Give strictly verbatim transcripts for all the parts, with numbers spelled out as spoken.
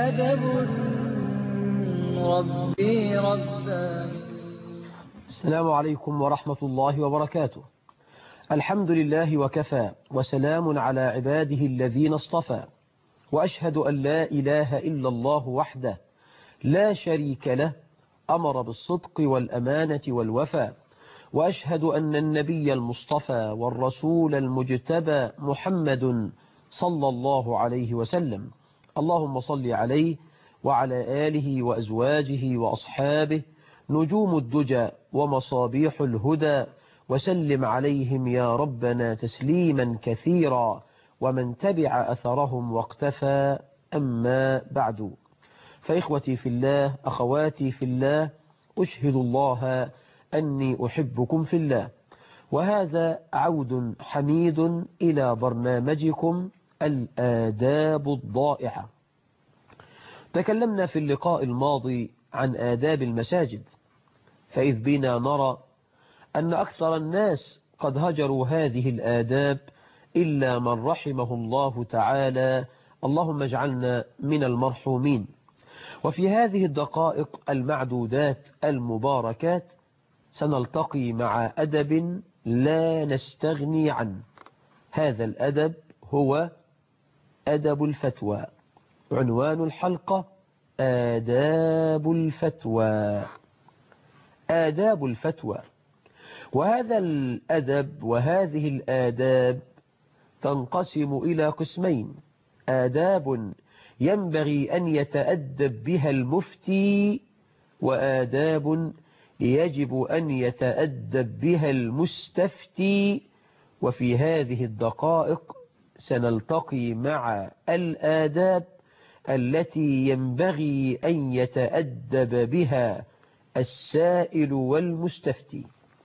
أدب ربي رباني. السلام عليكم ورحمة الله وبركاته. الحمد لله وكفى، وسلام على عباده الذين اصطفى، وأشهد أن لا إله إلا الله وحده لا شريك له، أمر بالصدق والأمانة والوفاء، وأشهد أن النبي المصطفى والرسول المجتبى محمد صلى الله عليه وسلم. اللهم صل عليه وعلى آله وأزواجه وأصحابه نجوم الدجى ومصابيح الهدى، وسلم عليهم يا ربنا تسليما كثيرا، ومن تبع أثرهم واقتفى. أما بعد، فإخوتي في الله، أخواتي في الله، أشهد الله أني أحبكم في الله، وهذا عود حميد إلى برنامجكم الآداب الضائعة. تكلمنا في اللقاء الماضي عن آداب المساجد، فإذ بنا نرى أن أكثر الناس قد هجروا هذه الآداب إلا من رحمه الله تعالى، اللهم اجعلنا من المرحومين. وفي هذه الدقائق المعدودات المباركات سنلتقي مع أدب لا نستغني عنه. هذا الأدب هو أدب الفتوى. عنوان الحلقة: آداب الفتوى. آداب الفتوى. وهذا الأدب وهذه الآداب تنقسم إلى قسمين: آداب ينبغي أن يتأدب بها المفتي، وآداب يجب أن يتأدب بها المستفتي. وفي هذه الدقائق سنلتقي مع الآداب التي ينبغي أن يتأدب بها السائل والمستفتي.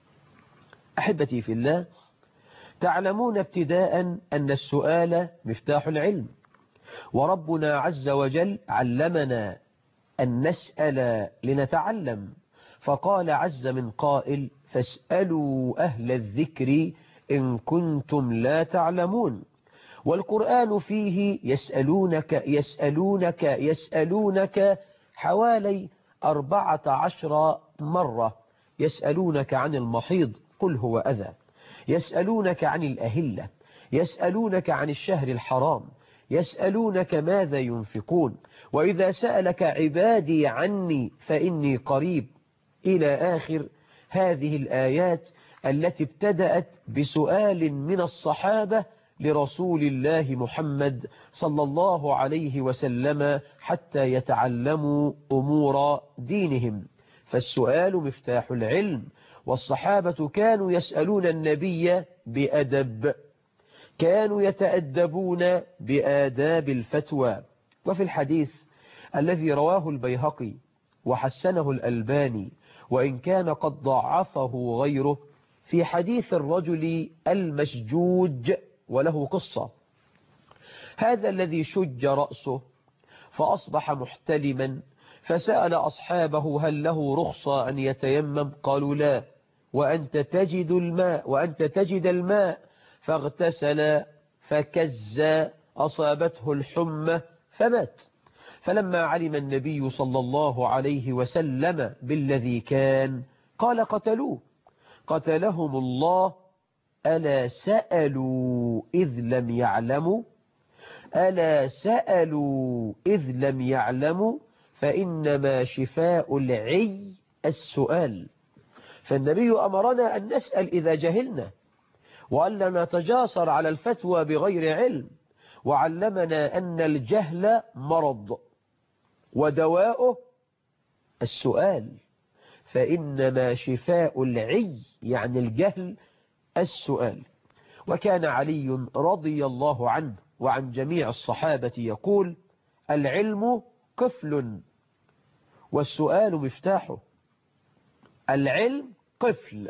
أحبتي في الله، تعلمون ابتداء أن السؤال مفتاح العلم، وربنا عز وجل علمنا أن نسأل لنتعلم، فقال عز من قائل: فاسألوا أهل الذكر إن كنتم لا تعلمون. والقرآن فيه يسألونك يسألونك يسألونك حوالي أربعة عشر مرة. يسألونك عن المحيض قل هو أذى، يسألونك عن الأهلة، يسألونك عن الشهر الحرام، يسألونك ماذا ينفقون، وإذا سألك عبادي عني فإني قريب، إلى آخر هذه الآيات التي ابتدأت بسؤال من الصحابة لرسول الله محمد صلى الله عليه وسلم حتى يتعلموا أمور دينهم. فالسؤال مفتاح العلم، والصحابة كانوا يسألون النبي بأدب، كانوا يتأدبون بآداب الفتوى. وفي الحديث الذي رواه البيهقي وحسنه الألباني، وإن كان قد ضعفه غيره، في حديث الرجل المشجوج، وله قصة. هذا الذي شج رأسه فأصبح محتلما، فسأل أصحابه: هل له رخصة أن يتيمم؟ قالوا: لا، وأنت تجد الماء وأنت تجد الماء فاغتسل فكز، أصابته الحمى فمات. فلما علم النبي صلى الله عليه وسلم بالذي كان قال: قتلوه، قتلهم الله. ألا سألوا إذ لم يعلموا ألا سألوا إذ لم يعلموا فإنما شفاء العي السؤال. فالنبي أمرنا أن نسأل إذا جهلنا، وأن نتجاسر على الفتوى بغير علم، وعلمنا أن الجهل مرض ودواؤه السؤال، فإنما شفاء العي يعني الجهل السؤال. وكان علي رضي الله عنه وعن جميع الصحابة يقول: العلم قفل والسؤال مفتاحه. العلم قفل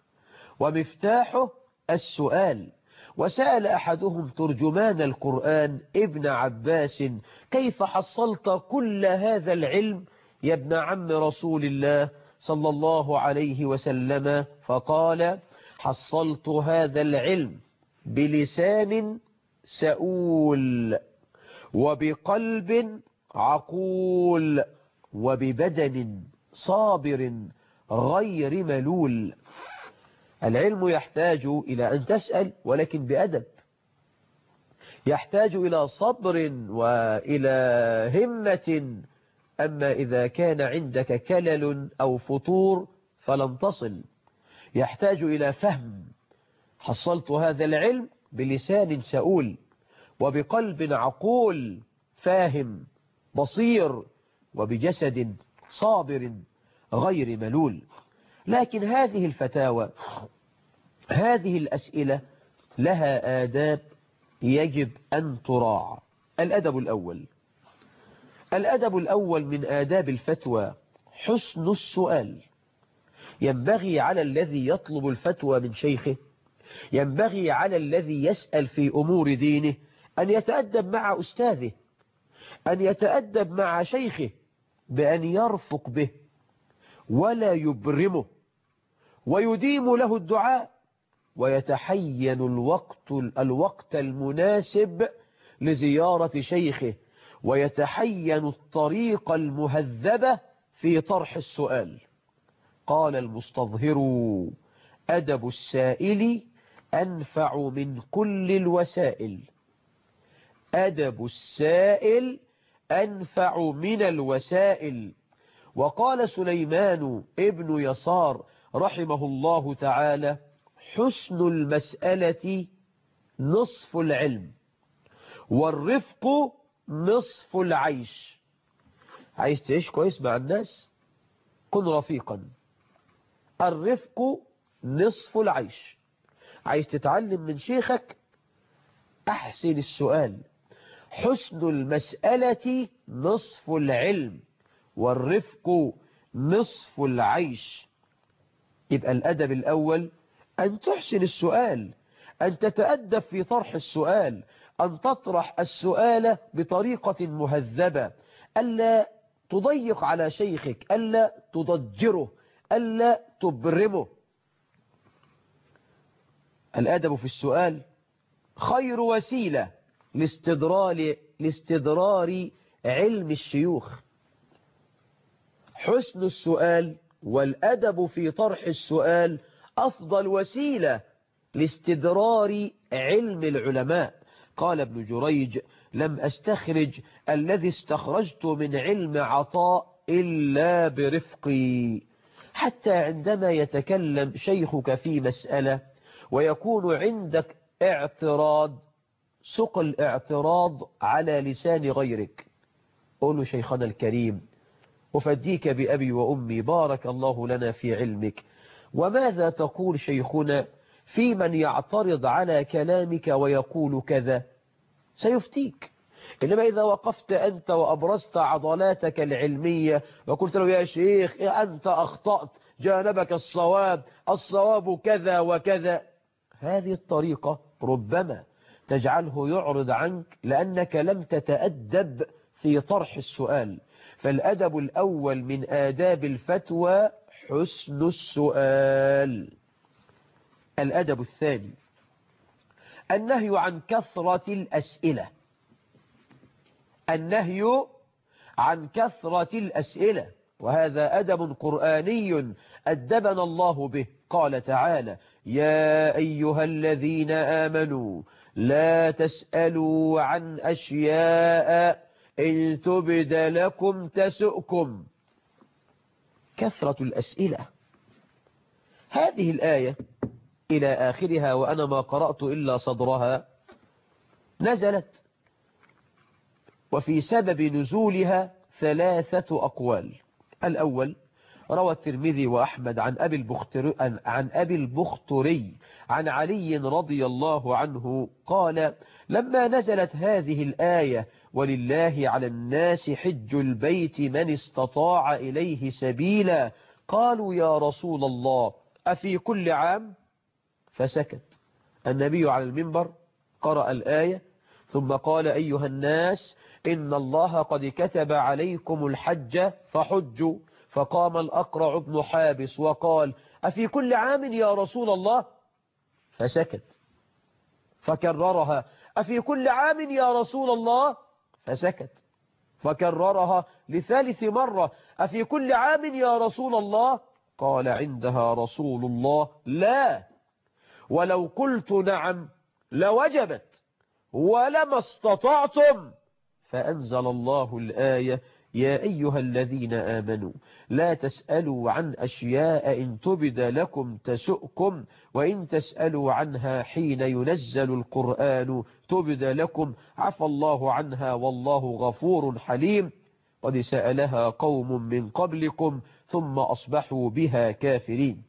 ومفتاحه السؤال. وسأل أحدهم ترجمان القرآن ابن عباس: كيف حصلت كل هذا العلم يا ابن عم رسول الله صلى الله عليه وسلم؟ فقال: حصلت هذا العلم بلسان سؤول وبقلب عقول وببدن صابر غير ملول. العلم يحتاج إلى أن تسأل ولكن بأدب، يحتاج إلى صبر وإلى همة. أما إذا كان عندك كلل أو فتور فلن تصل. يحتاج إلى فهم. حصلت هذا العلم بلسان سؤول وبقلب عقول فاهم بصير وبجسد صابر غير ملول. لكن هذه الفتاوى، هذه الأسئلة لها آداب يجب أن تراعى. الأدب الأول الأدب الأول من آداب الفتوى حسن السؤال. ينبغي على الذي يطلب الفتوى من شيخه، ينبغي على الذي يسأل في أمور دينه أن يتأدب مع أستاذه، أن يتأدب مع شيخه بأن يرفق به ولا يبرمه، ويديم له الدعاء، ويتحين الوقت الوقت المناسب لزيارة شيخه، ويتحين الطريق المهذبة في طرح السؤال. قال المستظهر: أدب السائل أنفع من كل الوسائل. أدب السائل أنفع من الوسائل. وقال سليمان ابن يسار رحمه الله تعالى: حسن المسألة نصف العلم، والرفق نصف العيش. عايز تعيش كويس مع الناس؟ كن رفيقا. الرفق نصف العيش. عايز تتعلم من شيخك؟ أحسن السؤال. حسن المسألة نصف العلم، والرفق نصف العيش. يبقى الأدب الأول أن تحسن السؤال، أن تتأدب في طرح السؤال، أن تطرح السؤال بطريقة مهذبة، ألا تضيق على شيخك، ألا تضجره، ألا تبرمه. الأدب في السؤال خير وسيلة لاستدرار لاستدرار علم الشيوخ. حسن السؤال والأدب في طرح السؤال أفضل وسيلة لاستدرار علم العلماء. قال ابن جريج: لم أستخرج الذي استخرجت من علم عطاء إلا برفقي. حتى عندما يتكلم شيخك في مسألة ويكون عندك اعتراض، سق الاعتراض على لسان غيرك. قولوا: شيخنا الكريم، أفديك بأبي وأمي، بارك الله لنا في علمك، وماذا تقول شيخنا في من يعترض على كلامك ويقول كذا؟ سيفتيك. إنما إذا وقفت أنت وأبرزت عضلاتك العلمية وقلت له: يا شيخ أنت أخطأت، جانبك الصواب، الصواب كذا وكذا، هذه الطريقة ربما تجعله يعرض عنك لأنك لم تتأدب في طرح السؤال. فالأدب الأول من آداب الفتوى حسن السؤال. الأدب الثاني النهي عن كثرة الأسئلة. النهي عن كثرة الأسئلة، وهذا أدب قرآني أدبنا الله به. قال تعالى: يا أيها الذين آمنوا لا تسألوا عن أشياء إن تبد لكم تسؤكم. كثرة الأسئلة. هذه الآية إلى آخرها، وأنا ما قرأت إلا صدرها، نزلت وفي سبب نزولها ثلاثة أقوال. الأول: روى الترمذي وأحمد عن أبي البختري عن أبي البختري عن علي رضي الله عنه قال: لما نزلت هذه الآية: ولله على الناس حج البيت من استطاع إليه سبيلا، قالوا: يا رسول الله أفي كل عام؟ فسكت. النبي على المنبر قرأ الآية ثم قال: أيها الناس إن الله قد كتب عليكم الحج فحجوا. فقام الأقرع بن حابس وقال: أفي كل عام يا رسول الله؟ فسكت. فكررها: أفي كل عام يا رسول الله؟ فسكت. فكررها لثالث مرة: أفي كل عام يا رسول الله؟ قال عندها رسول الله: لا، ولو قلت نعم لوجبت ولما استطعتم. فأنزل الله الآية: يا أيها الذين آمنوا لا تسألوا عن أشياء إن تبد لكم تسؤكم، وإن تسألوا عنها حين ينزل القرآن تبد لكم عفى الله عنها والله غفور حليم. قد سألها قوم من قبلكم ثم أصبحوا بها كافرين.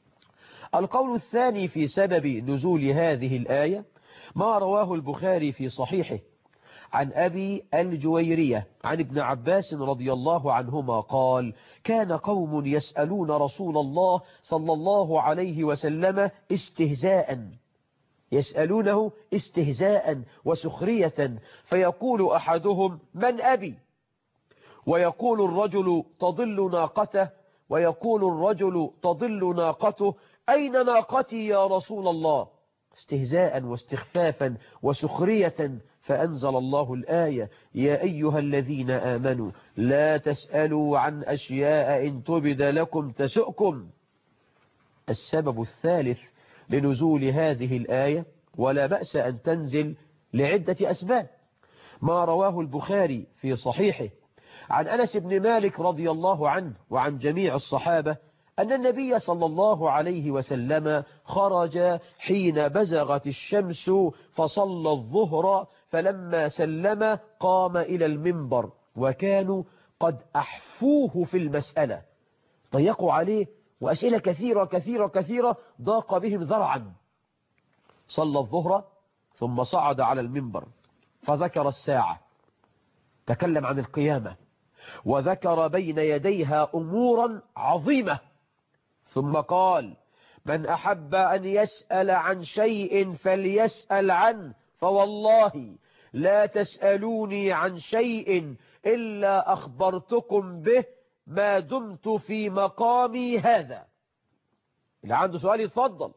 القول الثاني في سبب نزول هذه الآية ما رواه البخاري في صحيحه عن أبي الجويرية عن ابن عباس رضي الله عنهما قال: كان قوم يسألون رسول الله صلى الله عليه وسلم استهزاء، يسألونه استهزاء وسخرية، فيقول أحدهم: من أبي؟ ويقول الرجل: تضل ناقته، ويقول الرجل: تضل ناقته، أين ناقتي يا رسول الله؟ استهزاء واستخفافا وسخرية. فأنزل الله الآية: يا أيها الذين آمنوا لا تسألوا عن أشياء إن تبد لكم تسؤكم. السبب الثالث لنزول هذه الآية، ولا بأس أن تنزل لعدة أسباب، ما رواه البخاري في صحيحه عن أنس بن مالك رضي الله عنه وعن جميع الصحابة أن النبي صلى الله عليه وسلم خرج حين بزغت الشمس فصلى الظهر، فلما سلم قام إلى المنبر، وكانوا قد أحفوه في المسألة، ضيقوا عليه وأسئلة كثيرة كثيرة كثيرة ضاق بهم ذرعا. صلى الظهر ثم صعد على المنبر فذكر الساعة، تكلم عن القيامة، وذكر بين يديها أمورا عظيمة، ثم قال: من أحب أن يسأل عن شيء فليسأل عنه، فوالله لا تسألوني عن شيء إلا أخبرتكم به ما دمت في مقامي هذا. اللي عنده سؤال يتفضل،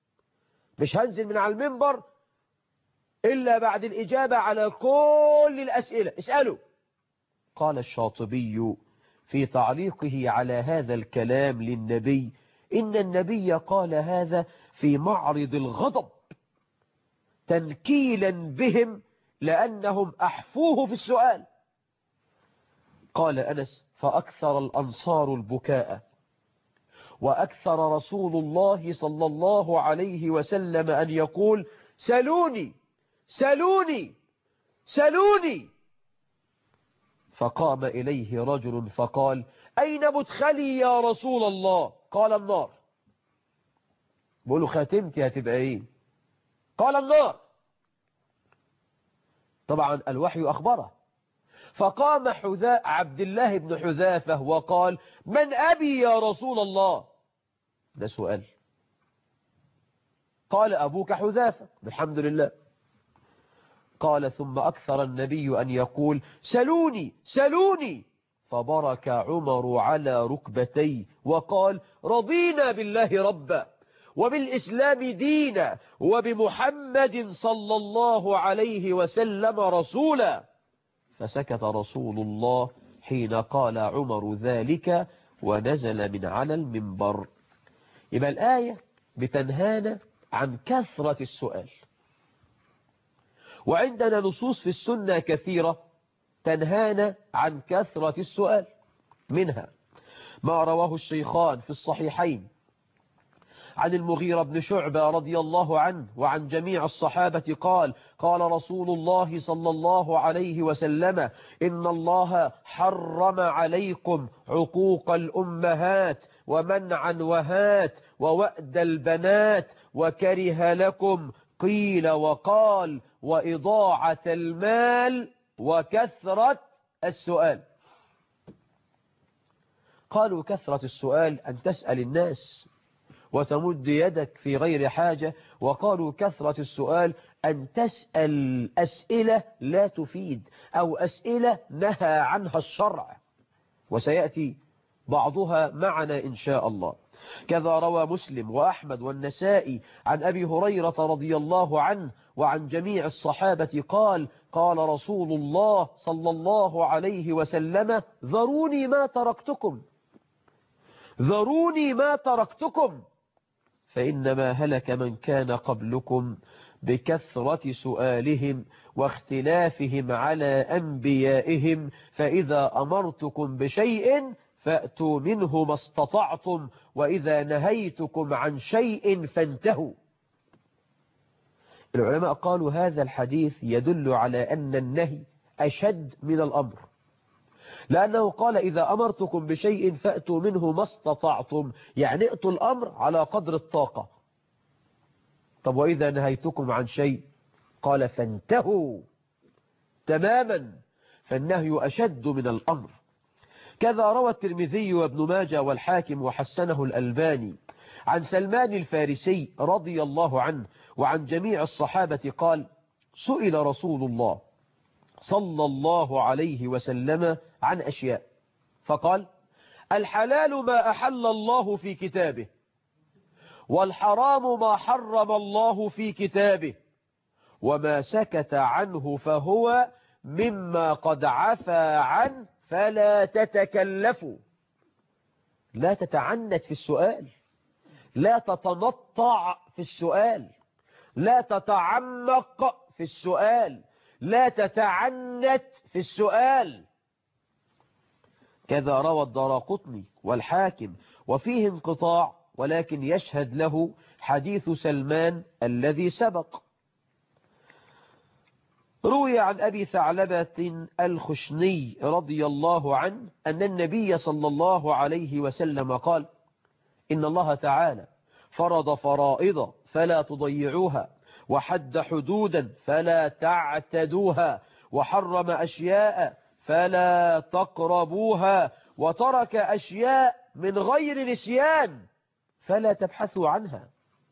مش هنزل من على المنبر إلا بعد الإجابة على كل الأسئلة، اسألوا. قال الشاطبي في تعليقه على هذا الكلام للنبي: إن النبي قال هذا في معرض الغضب تنكيلا بهم لأنهم أحفوه في السؤال. قال أنس: فأكثر الأنصار البكاء، وأكثر رسول الله صلى الله عليه وسلم أن يقول: سلوني سلوني سلوني. فقام إليه رجل فقال: أين مدخلي يا رسول الله؟ قال: النار. بقوله: خاتمتي هتبقى ايه؟ قال: النار. طبعا الوحي أخبره. فقام حذاء عبد الله بن حذافة وقال: من أبي يا رسول الله؟ ده سؤال. قال: أبوك حذافة. الحمد لله. قال: ثم أكثر النبي أن يقول: سلوني سلوني. فبرك عمر على ركبتيه وقال: رضينا بالله ربا وبالإسلام دينا وبمحمد صلى الله عليه وسلم رسولا. فسكت رسول الله حين قال عمر ذلك ونزل من على المنبر. يبقى الآية بتنهانا عن كثرة السؤال، وعندنا نصوص في السنة كثيرة تنهانا عن كثرة السؤال، منها ما رواه الشيخان في الصحيحين عن المغيرة بن شعبة رضي الله عنه وعن جميع الصحابة قال: قال رسول الله صلى الله عليه وسلم: إن الله حرم عليكم عقوق الأمهات ومنعا وهات ووأد البنات، وكره لكم قيل وقال وإضاعة المال وكثرة السؤال. قالوا: كثرة السؤال أن تسأل الناس وتمد يدك في غير حاجة. وقالوا: كثرة السؤال أن تسأل أسئلة لا تفيد أو أسئلة نهى عنها الشرع، وسيأتي بعضها معنا إن شاء الله. كذا روى مسلم وأحمد والنسائي عن أبي هريرة رضي الله عنه وعن جميع الصحابة قال قال رسول الله صلى الله عليه وسلم ذروني ما تركتكم ذروني ما تركتكم فإنما هلك من كان قبلكم بكثرة سؤالهم واختلافهم على أنبيائهم فإذا أمرتكم بشيء فأتوا منه ما استطعتم وإذا نهيتكم عن شيء فانتهوا. العلماء قالوا هذا الحديث يدل على أن النهي أشد من الأمر، لأنه قال إذا أمرتكم بشيء فأتوا منه ما استطعتم، يعني ائتوا الأمر على قدر الطاقة. طب وإذا نهيتكم عن شيء قال فانتهوا تماما، فالنهي أشد من الأمر. كذا روى الترمذي وابن ماجه والحاكم وحسنه الألباني عن سلمان الفارسي رضي الله عنه وعن جميع الصحابة قال سئل رسول الله صلى الله عليه وسلم عن أشياء فقال الحلال ما أحل الله في كتابه والحرام ما حرم الله في كتابه وما سكت عنه فهو مما قد عفى عنه فلا تتكلفوا. لا تتعنت في السؤال، لا تتنطع في السؤال، لا تتعمق في السؤال، لا تتعنت في السؤال. كذا روى الدراقطني والحاكم وفيه انقطاع ولكن يشهد له حديث سلمان الذي سبق. روي عن أبي ثعلبة الخشني رضي الله عنه أن النبي صلى الله عليه وسلم قال إن الله تعالى فرض فرائض فلا تضيعوها وحد حدودا فلا تعتدوها وحرم أشياء فلا تقربوها وترك أشياء من غير نسيان فلا تبحثوا عنها.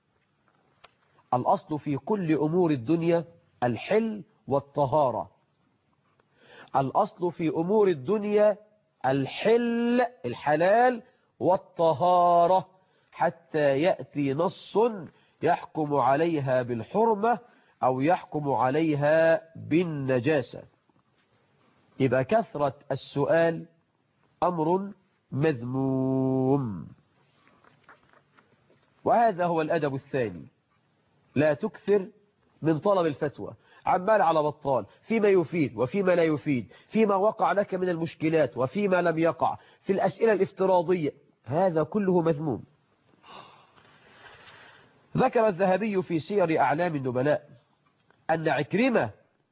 الأصل في كل أمور الدنيا الحل والطهارة. الأصل في أمور الدنيا الحل الحلال والطهارة حتى يأتي نص يحكم عليها بالحرمة أو يحكم عليها بالنجاسة. يبقى كثرة السؤال أمر مذموم. وهذا هو الأدب الثاني، لا تكثر من طلب الفتوى عمال على بطال فيما يفيد وفيما لا يفيد، فيما وقع لك من المشكلات وفيما لم يقع، في الأسئلة الافتراضية، هذا كله مذموم. ذكر الذهبي في سير أعلام النبلاء أن عكرمة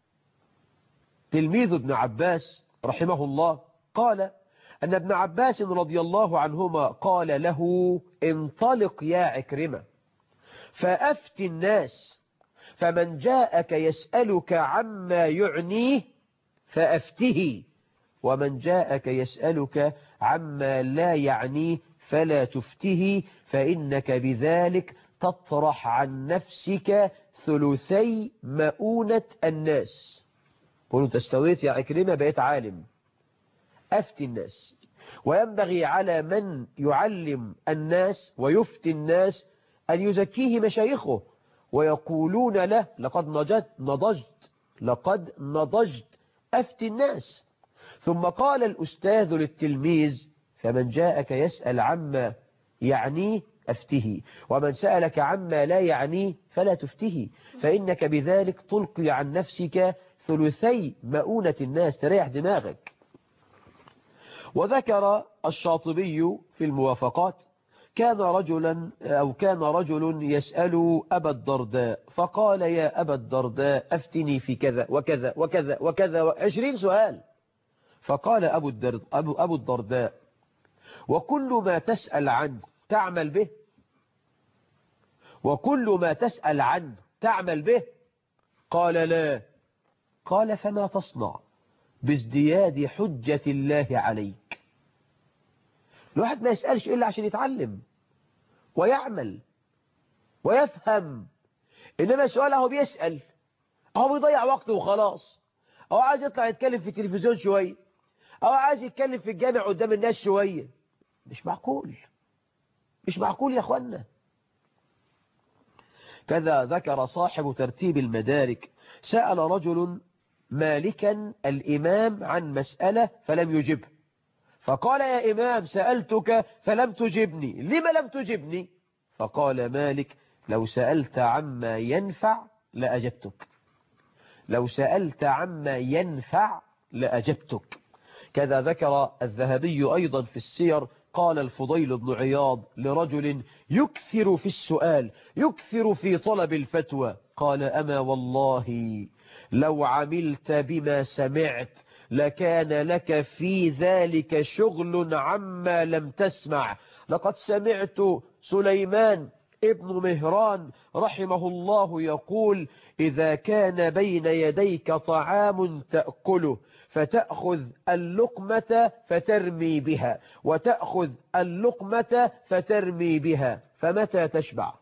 تلميذ ابن عباس رحمه الله قال أن ابن عباس رضي الله عنهما قال له انطلق يا عكرمة فأفت الناس، فمن جاءك يسألك عما يعنيه فأفته، ومن جاءك يسألك عما لا يعنيه فلا تفته، فإنك بذلك تطرح عن نفسك ثلثي مؤونة الناس. قلوا تستويت يا عكرمة بقيت عالم. أفتي الناس، وينبغي على من يعلم الناس ويفتي الناس أن يزكيه مشايخه ويقولون له لقد نضجت نضجت لقد نضجت أفتي الناس. ثم قال الأستاذ للتلميذ فمن جاءك يسأل عما يعنيه أفته، ومن سألك عما لا يعنيه فلا تفته، فإنك بذلك تلقي عن نفسك ثلثي مؤونة الناس، تريح دماغك. وذكر الشاطبي في الموافقات كان رجلا أو كان رجل يسأل أبا الدرداء فقال يا أبا الدرداء أفتني في كذا وكذا وكذا وكذا عشرين سؤال. فقال أبو, الدرد أبو, أبو الدرداء وكل ما تسأل عنه تعمل به، وكل ما تسأل عنه تعمل به؟ قال لا. قال فما تصنع بازدياد حجة الله عليك؟ الواحد ما يسألش إلا عشان يتعلم ويعمل ويفهم، إنما السؤال هو بيسأل هو بيضيع وقته وخلاص، أو عايز يطلع يتكلم في التلفزيون شوية، أو عايز يتكلم في الجامع قدام الناس شوية. مش معقول، مش معقول يا أخوانا. كذا ذكر صاحب ترتيب المدارك سأل رجل مالكا الإمام عن مسألة فلم يجبه، فقال يا إمام سألتك فلم تجبني، لم لم تجبني؟ فقال مالك لو سألت عما ينفع لأجبتك، لو سألت عما ينفع لأجبتك. كذا ذكر الذهبي أيضا في السير قال الفضيل بن عياض لرجل يكثر في السؤال يكثر في طلب الفتوى، قال أما والله لو عملت بما سمعت لكان لك في ذلك شغل عما لم تسمع. لقد سمعت سليمان ابن مهران رحمه الله يقول إذا كان بين يديك طعام تأكله فتأخذ اللقمة فترمي بها وتأخذ اللقمة فترمي بها فمتى تشبع؟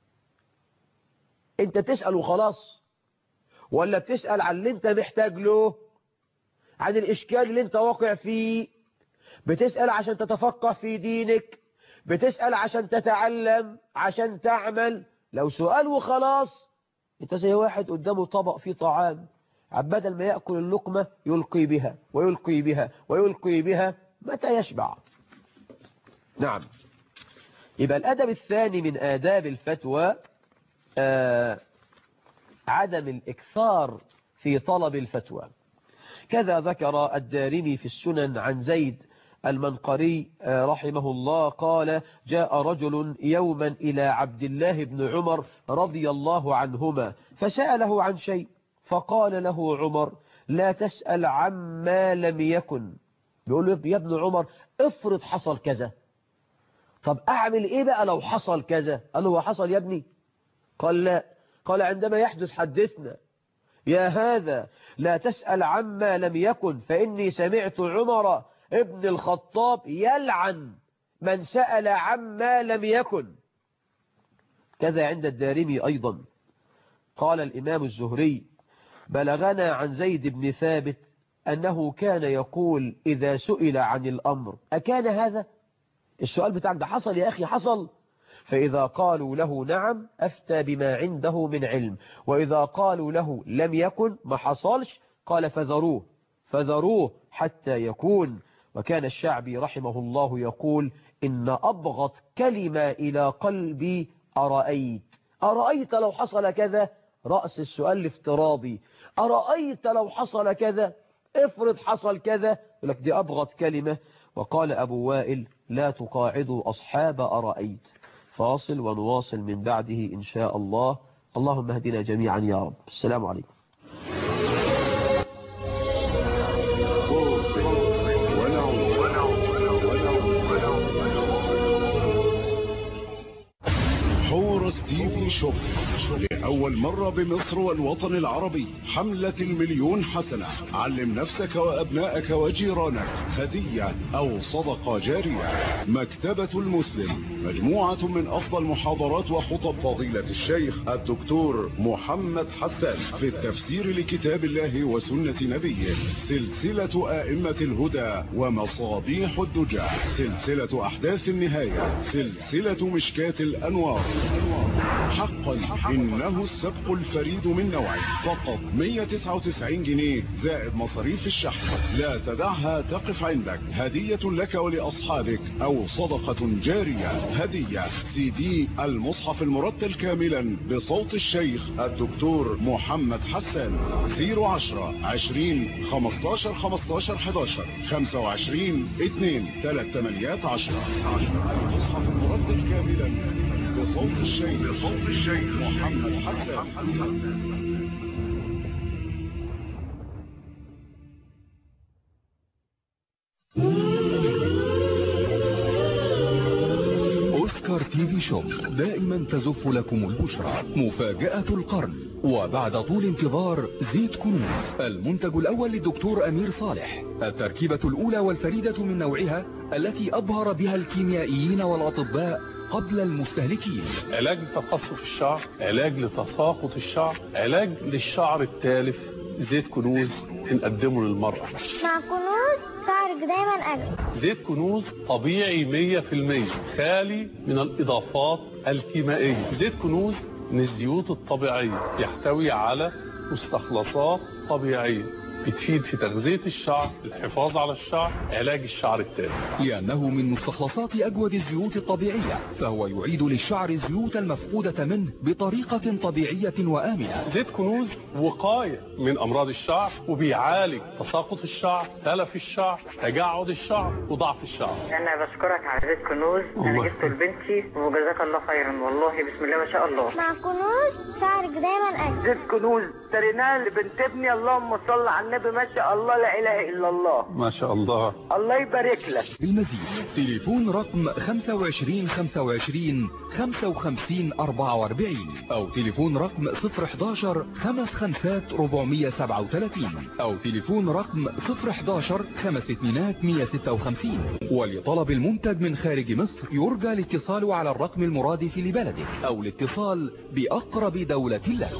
انت بتسأل وخلاص، ولا بتسأل عن اللي انت محتاج له، عن الإشكال اللي انت واقع فيه؟ بتسأل عشان تتفقه في دينك، بتسأل عشان تتعلم، عشان تعمل؟ لو سؤال وخلاص انت زي واحد قدامه طبق فيه طعام، بدل ما يأكل اللقمة يلقي بها ويلقي بها ويلقي بها، متى يشبع؟ نعم. يبقى الأدب الثاني من آداب الفتوى آه عدم الإكثار في طلب الفتوى. كذا ذكر الدارمي في السنن عن زيد المنقري رحمه الله قال جاء رجل يوما إلى عبد الله بن عمر رضي الله عنهما فسأله عن شيء، فقال له عمر لا تسأل عما لم يكن. بيقول له يا ابن عمر افرض حصل كذا، طب أعمل إيه بقى لو حصل كذا؟ قال له هو حصل يا ابني؟ قال لا. قال عندما يحدث حدثنا. يا هذا لا تسأل عما لم يكن، فإني سمعت عمر ابن الخطاب يلعن من سأل عما لم يكن. كذا عند الدارمي أيضا قال الإمام الزهري بلغنا عن زيد بن ثابت أنه كان يقول إذا سئل عن الأمر أكان هذا؟ السؤال بتاعك ده حصل يا أخي؟ حصل. فإذا قالوا له نعم أفتى بما عنده من علم، وإذا قالوا له لم يكن ما حصلش قال فذروه فذروه حتى يكون. وكان الشعبي رحمه الله يقول إن أبغض كلمة إلى قلبي أرأيت. أرأيت لو حصل كذا، رأس السؤال الافتراضي، أرأيت لو حصل كذا، افرض حصل كذا، لك دي أبغض كلمة. وقال أبو وائل لا تقاعدوا أصحاب أرأيت. فاصل ونواصل من بعده إن شاء الله. اللهم اهدنا جميعا يا رب. السلام عليكم. حورس تي في شوب لأول مرة بمصر والوطن العربي حملة المليون حسنة. علم نفسك وأبنائك وجيرانك هدية أو صدقة جارية. مكتبة المسلم مجموعة من أفضل محاضرات وخطب فضيلة الشيخ الدكتور محمد حسان في التفسير لكتاب الله وسنة نبيه، سلسلة آئمة الهدى ومصابيح الدجى، سلسلة أحداث النهاية، سلسلة مشكات الأنوار. حقا إنه السبق الفريد من نوعه، فقط مئة وتسعة وتسعين جنيه زائد مصاريف الشحن. لا تدعها تقف عندك، هدية لك ولأصحابك أو صدقة جارية. هدية سي دي المصحف المرتل كاملا بصوت الشيخ الدكتور محمد حسان. صفر عشرة عشرين خمستاشر خمستاشر حداشر خمسة وعشرين اتنين تلات تمانيات عشرة. المصحف المرتل كاملا بصوت الشيخ بصوت الشيخ محمد حسان. أوسكار تي في شوب دائما تزف لكم البشرى. مفاجأة القرن، وبعد طول انتظار زيت كنوز، المنتج الأول للدكتور أمير صالح، التركيبة الأولى والفريدة من نوعها التي أبهر بها الكيميائيين والأطباء قبل المستهلكين. علاج لتقصف الشعر، علاج لتساقط الشعر، علاج للشعر التالف. زيت كنوز بنقدمه للمرأة. مع كنوز شعرك دايما أجمل. زيت كنوز طبيعي مية في المية، خالي من الإضافات الكيميائية. زيت كنوز من الزيوت الطبيعية، يحتوي على مستخلصات طبيعية بتفيد في تغذية الشعر، الحفاظ على الشعر، علاج الشعر التالف. لأنه من مستخلصات أجود الزيوت الطبيعية، فهو يعيد للشعر الزيوت المفقودة منه بطريقة طبيعية وآمنة. زيت كنوز وقاية من أمراض الشعر، وبيعالج تساقط الشعر، تلف الشعر، تجعد الشعر، وضعف الشعر. أنا بشكرك على زيت كنوز، أنا جبته لبنتي وجزاك الله خيرا، والله بسم الله ما شاء الله. مع كنوز شعرك دايما أجمل. زيت كنوز اشتريناه لبنت ابني، اللهم صل على النبي، ما شاء الله لا اله الا الله. ما شاء الله. الله يبارك لك. المزيد تليفون رقم خمسة وعشرين خمسة وعشرين خمسة وخمسين أربعة وأربعين او تليفون رقم صفر حداشر خمس خمسات ربعمية سبعة وثلاثين او تليفون رقم صفر حداشر خمس اتنينات مية ستة وخمسين. ولطلب المنتج من خارج مصر يرجى الاتصال على الرقم المرادف لبلدك او الاتصال بأقرب دولة لك.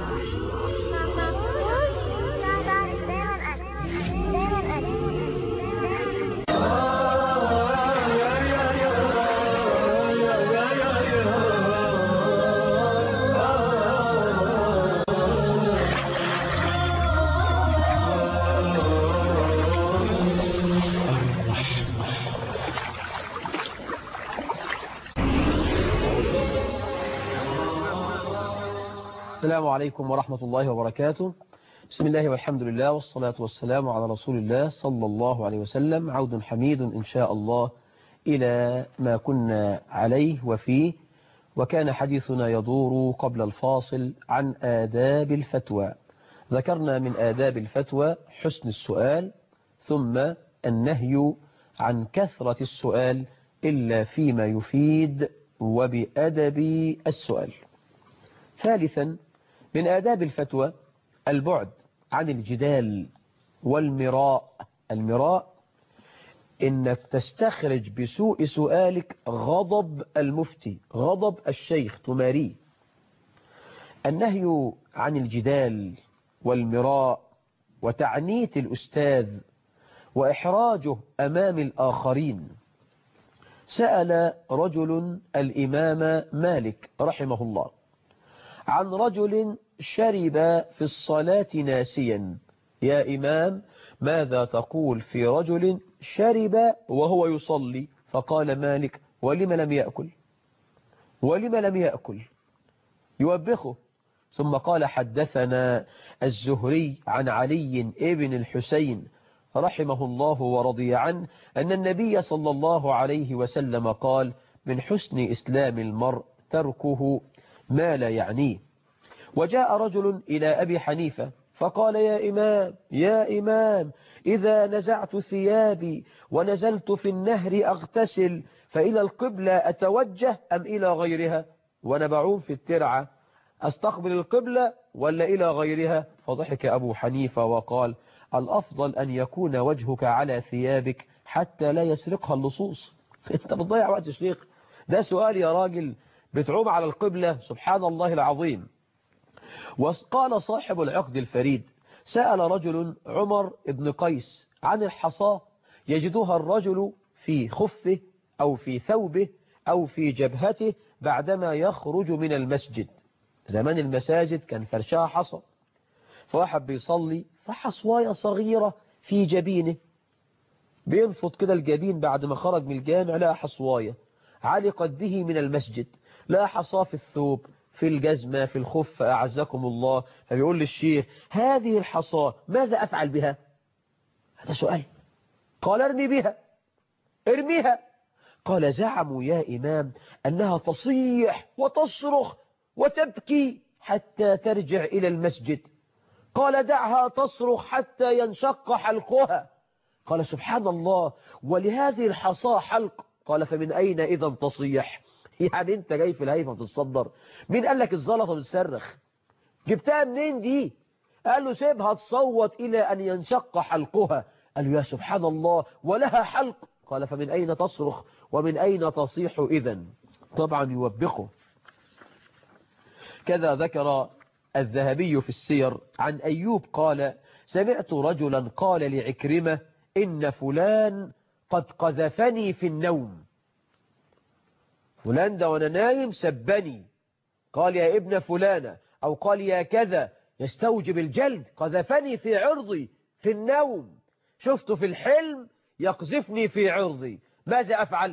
السلام عليكم ورحمة الله وبركاته. بسم الله والحمد لله والصلاة والسلام على رسول الله صلى الله عليه وسلم. عود حميد إن شاء الله إلى ما كنا عليه وفيه، وكان حديثنا يدور قبل الفاصل عن آداب الفتوى. ذكرنا من آداب الفتوى حسن السؤال، ثم النهي عن كثرة السؤال إلا فيما يفيد وبأدب السؤال. ثالثا من آداب الفتوى البعد عن الجدال والمراء. المراء إنك تستخرج بسوء سؤالك غضب المفتي، غضب الشيخ، تماريه. النهي عن الجدال والمراء وتعنيت الأستاذ وإحراجه أمام الآخرين. سأل رجل الإمام مالك رحمه الله عن رجل شرب في الصلاة ناسيا. يا إمام، ماذا تقول في رجل شرب وهو يصلي؟ فقال مالك: ولم لم يأكل؟ ولم لم يأكل؟ يوبخه. ثم قال: حدثنا الزهري عن علي ابن الحسين رحمه الله ورضي عنه أن النبي صلى الله عليه وسلم قال: من حسن إسلام المرء تركه ما لا يعنيه. وجاء رجل إلى أبي حنيفة فقال: يا إمام يا إمام إذا نزعت ثيابي ونزلت في النهر أغتسل فإلى القبلة أتوجه أم إلى غيرها؟ وأنا بعوم في الترعة أستقبل القبلة ولا إلى غيرها؟ فضحك أبو حنيفة وقال: الأفضل أن يكون وجهك على ثيابك حتى لا يسرقها اللصوص. أنت بتضيع وقت شيخ، ده سؤال يا راجل، بتعوم على القبلة؟ سبحان الله العظيم. وقال صاحب العقد الفريد: سأل رجل عمر بن قيس عن الحصاة يجدها الرجل في خفه أو في ثوبه أو في جبهته بعدما يخرج من المسجد. زمان المساجد كان فرشها حصى، فواحد بيصلي فحصواية صغيرة في جبينه، بينفض كده الجبين بعد ما خرج من الجامع، لا حصواية علقت به من المسجد، لا حصى في الثوب في الجزمة في الخف أعزكم الله. فبيقول للشيخ: هذه الحصى ماذا أفعل بها؟ هذا سؤال. قال: ارمي بها. ارميها. قال: زعموا يا إمام أنها تصيح وتصرخ وتبكي حتى ترجع إلى المسجد. قال: دعها تصرخ حتى ينشق حلقها. قال: سبحان الله، ولهذه الحصى حلق. قال: فمن أين إذا تصيح؟ يعني انت جاي في الهيفة تتصدر؟ مين قال لك الزلطة بتصرخ؟ جبتها منين دي؟ قال له: سيبها تصوت إلى أن ينشق حلقها. قال له: يا سبحان الله، ولها حلق؟ قال: فمن أين تصرخ ومن أين تصيح إذن؟ طبعا يوبخه. كذا ذكر الذهبي في السير عن أيوب قال سمعت رجلا قال لعكرمة إن فلان قد قذفني في النوم. فلان ده وانا نايم سبني، قال يا ابن فلانة أو قال يا كذا، يستوجب الجلد. قذفني في عرضي في النوم، شفته في الحلم يقذفني في عرضي، ماذا أفعل؟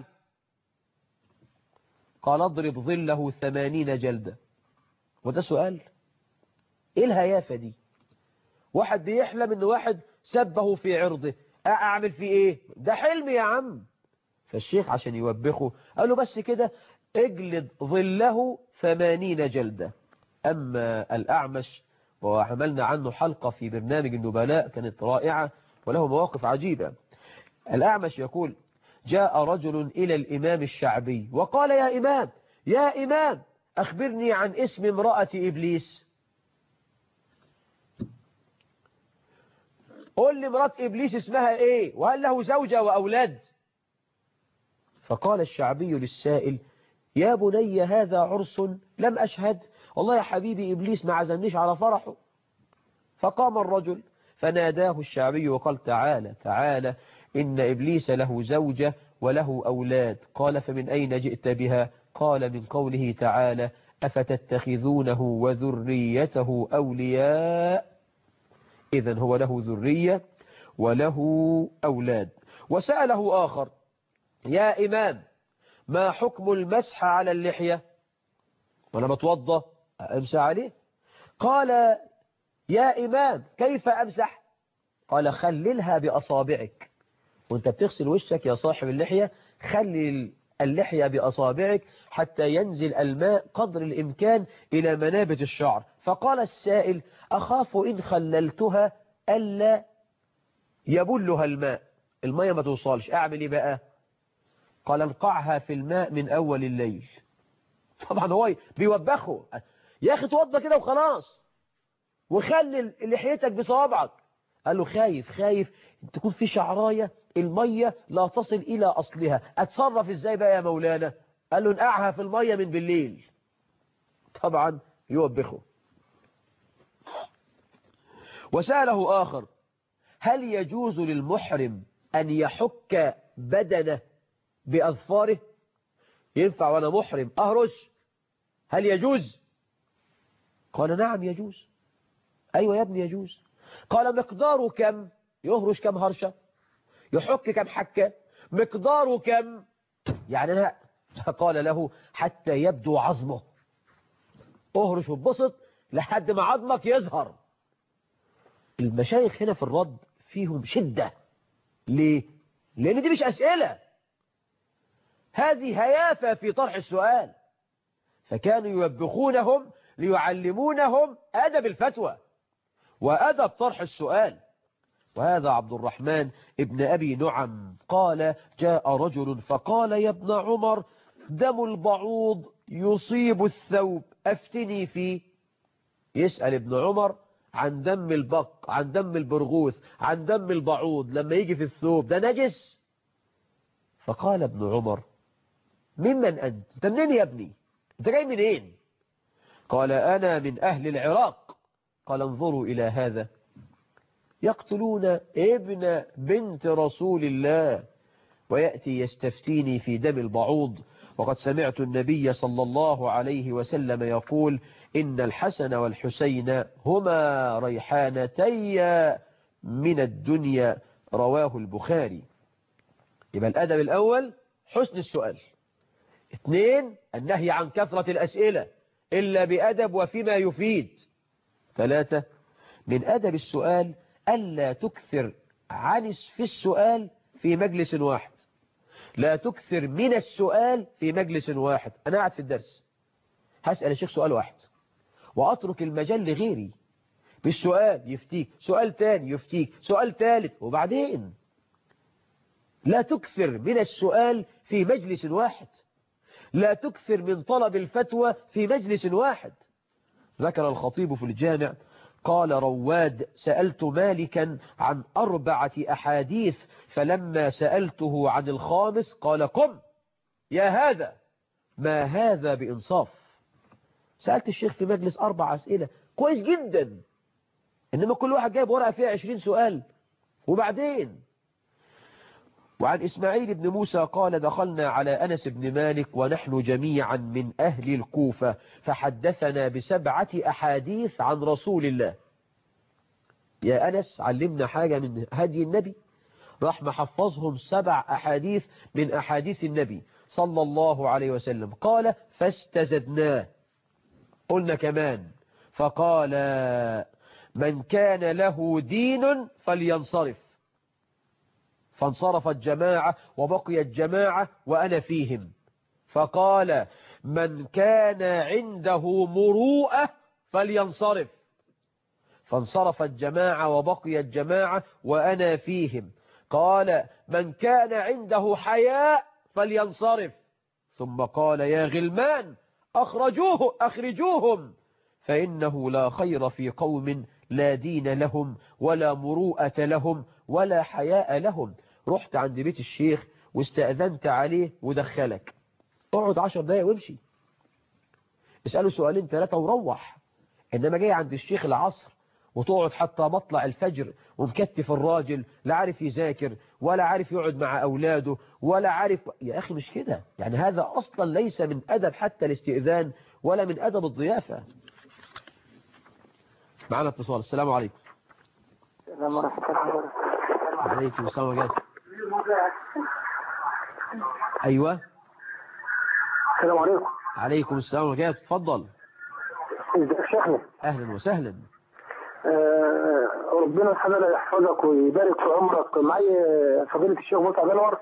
قال اضرب ظله ثمانين جلدة. وده سؤال؟ ايه الهيافة دي؟ واحد بيحلم ان واحد سبه في عرضه، اعمل فيه ايه؟ ده حلم يا عم. فالشيخ عشان يوبخه قال له بس كده اجلد ظله ثمانين جلدة. أما الأعمش وعملنا عنه حلقة في برنامج النبلاء كانت رائعة وله مواقف عجيبة. الأعمش يقول جاء رجل إلى الإمام الشعبي وقال يا إمام يا إمام أخبرني عن اسم امرأة إبليس. قل لي امرأة إبليس اسمها إيه وهل له زوجة وأولاد؟ فقال الشعبي للسائل يا بني هذا عرس لم أشهد، والله يا حبيبي إبليس ما عزمنيش على فرحه. فقام الرجل فناداه الشعبي وقال تعالى تعالى إن إبليس له زوجة وله أولاد. قال فمن أين جئت بها؟ قال من قوله تعالى أفتتخذونه وذريته أولياء. إذن هو له ذرية وله أولاد. وسأله آخر يا إمام ما حكم المسح على اللحية وأنا بتوضى أمسح عليه؟ قال يا إمام كيف أمسح؟ قال خللها بأصابعك، وانت بتغسل وشك يا صاحب اللحية خلل اللحية بأصابعك حتى ينزل الماء قدر الإمكان إلى منابت الشعر. فقال السائل أخاف إن خللتها ألا يبلها الماء، الماء ما توصلش، أعمل إيه بقى؟ قال انقعها في الماء من أول الليل. طبعا هو بيوبخه يا أخي توضى كده وخلاص وخلل لحيتك بصوابعك. قال له خايف خايف تكون في شعراية المية لا تصل إلى أصلها، أتصرف إزاي بقى يا مولانا؟ قال له انقعها في المية من بالليل. طبعا يوبخه. وسأله آخر هل يجوز للمحرم أن يحك بدنه بأظفاره؟ ينفع وأنا محرم أهرش؟ هل يجوز؟ قال نعم يجوز. أيوة يا ابني يجوز. قال مقداره كم؟ يهرش كم هرشة؟ يحك كم حكة؟ مقداره كم؟ يعني لا. قال له حتى يبدو عظمه، اهرش وبسط لحد ما عظمك يظهر. المشايخ هنا في الرد فيهم شدة. ليه؟ لأن دي مش أسئلة، هذه هيافة في طرح السؤال. فكانوا يوبخونهم ليعلمونهم أدب الفتوى وأدب طرح السؤال. وهذا عبد الرحمن ابن أبي نعم قال جاء رجل فقال يا ابن عمر دم البعوض يصيب الثوب أفتني فيه. يسأل ابن عمر عن دم البق، عن دم البرغوث، عن دم البعوض لما يجي في الثوب ده نجس. فقال ابن عمر ممن أنت؟ أنت منين يا ابني؟ أنت جاي منين؟ قال أنا من أهل العراق. قال انظروا إلى هذا يقتلون ابن بنت رسول الله ويأتي يستفتيني في دم البعوض، وقد سمعت النبي صلى الله عليه وسلم يقول إن الحسن والحسين هما ريحانتي من الدنيا. رواه البخاري. يبقى الأدب الأول حسن السؤال. اثنين النهي عن كثرة الأسئلة إلا بأدب وفيما يفيد. ثلاثة من أدب السؤال ألا تكثر عن في السؤال في مجلس واحد. لا تكثر من السؤال في مجلس واحد. أنا قاعد في الدرس هسأل الشيخ سؤال واحد وأترك المجال لغيري بالسؤال يفتيك، سؤال تاني يفتيك، سؤال ثالث، وبعدين لا تكثر من السؤال في مجلس واحد. لا تكثر من طلب الفتوى في مجلس واحد. ذكر الخطيب في الجامع قال رواد سألت مالكا عن أربعة أحاديث فلما سألته عن الخامس قال قم يا هذا ما هذا بإنصاف. سألت الشيخ في مجلس أربع أسئلة كويس جدا، إنما كل واحد جايب ورقة فيها عشرين سؤال. وبعدين وعن إسماعيل بن موسى قال دخلنا على أنس بن مالك ونحن جميعا من أهل الكوفة فحدثنا بسبعة أحاديث عن رسول الله. يا أنس علمنا حاجة من هدي النبي، راح محفظهم سبع أحاديث من أحاديث النبي صلى الله عليه وسلم. قال فاستزدناه، قلنا كمان، فقال من كان له دين فلينصرف، فانصرفت جماعة وبقيت جماعة وأنا فيهم. فقال من كان عنده مروءة فلينصرف، فانصرفت جماعة وبقيت جماعة وأنا فيهم. قال من كان عنده حياء فلينصرف، ثم قال يا غلمان أخرجوه أخرجوهم فإنه لا خير في قوم لا دين لهم ولا مروءة لهم ولا حياء لهم. رحت عند بيت الشيخ واستأذنت عليه ودخلك، اقعد عشر دقايق وامشي، اسأله سؤالين ثلاثة وروح. إنما جاي عند الشيخ العصر وتقعد حتى مطلع الفجر ومكتف الراجل، لا عارف يذاكر ولا عارف يقعد مع أولاده ولا عارف. يا أخي مش كده، يعني هذا أصلا ليس من أدب حتى الاستئذان ولا من أدب الضيافة. معنا اتصال. السلام عليكم. السلام ورحمة الله وبركاته. عليكم السلام ورحمة الله. أيوة. السلام عليكم. عليكم السلام ورحمة الله. تفضل. ازيك يا شيخنا؟ أهلا وسهلا. آه ربنا سبحانه يحفظك ويبارك في عمرك. معايا فضيلة الشيخ مسعد أنور.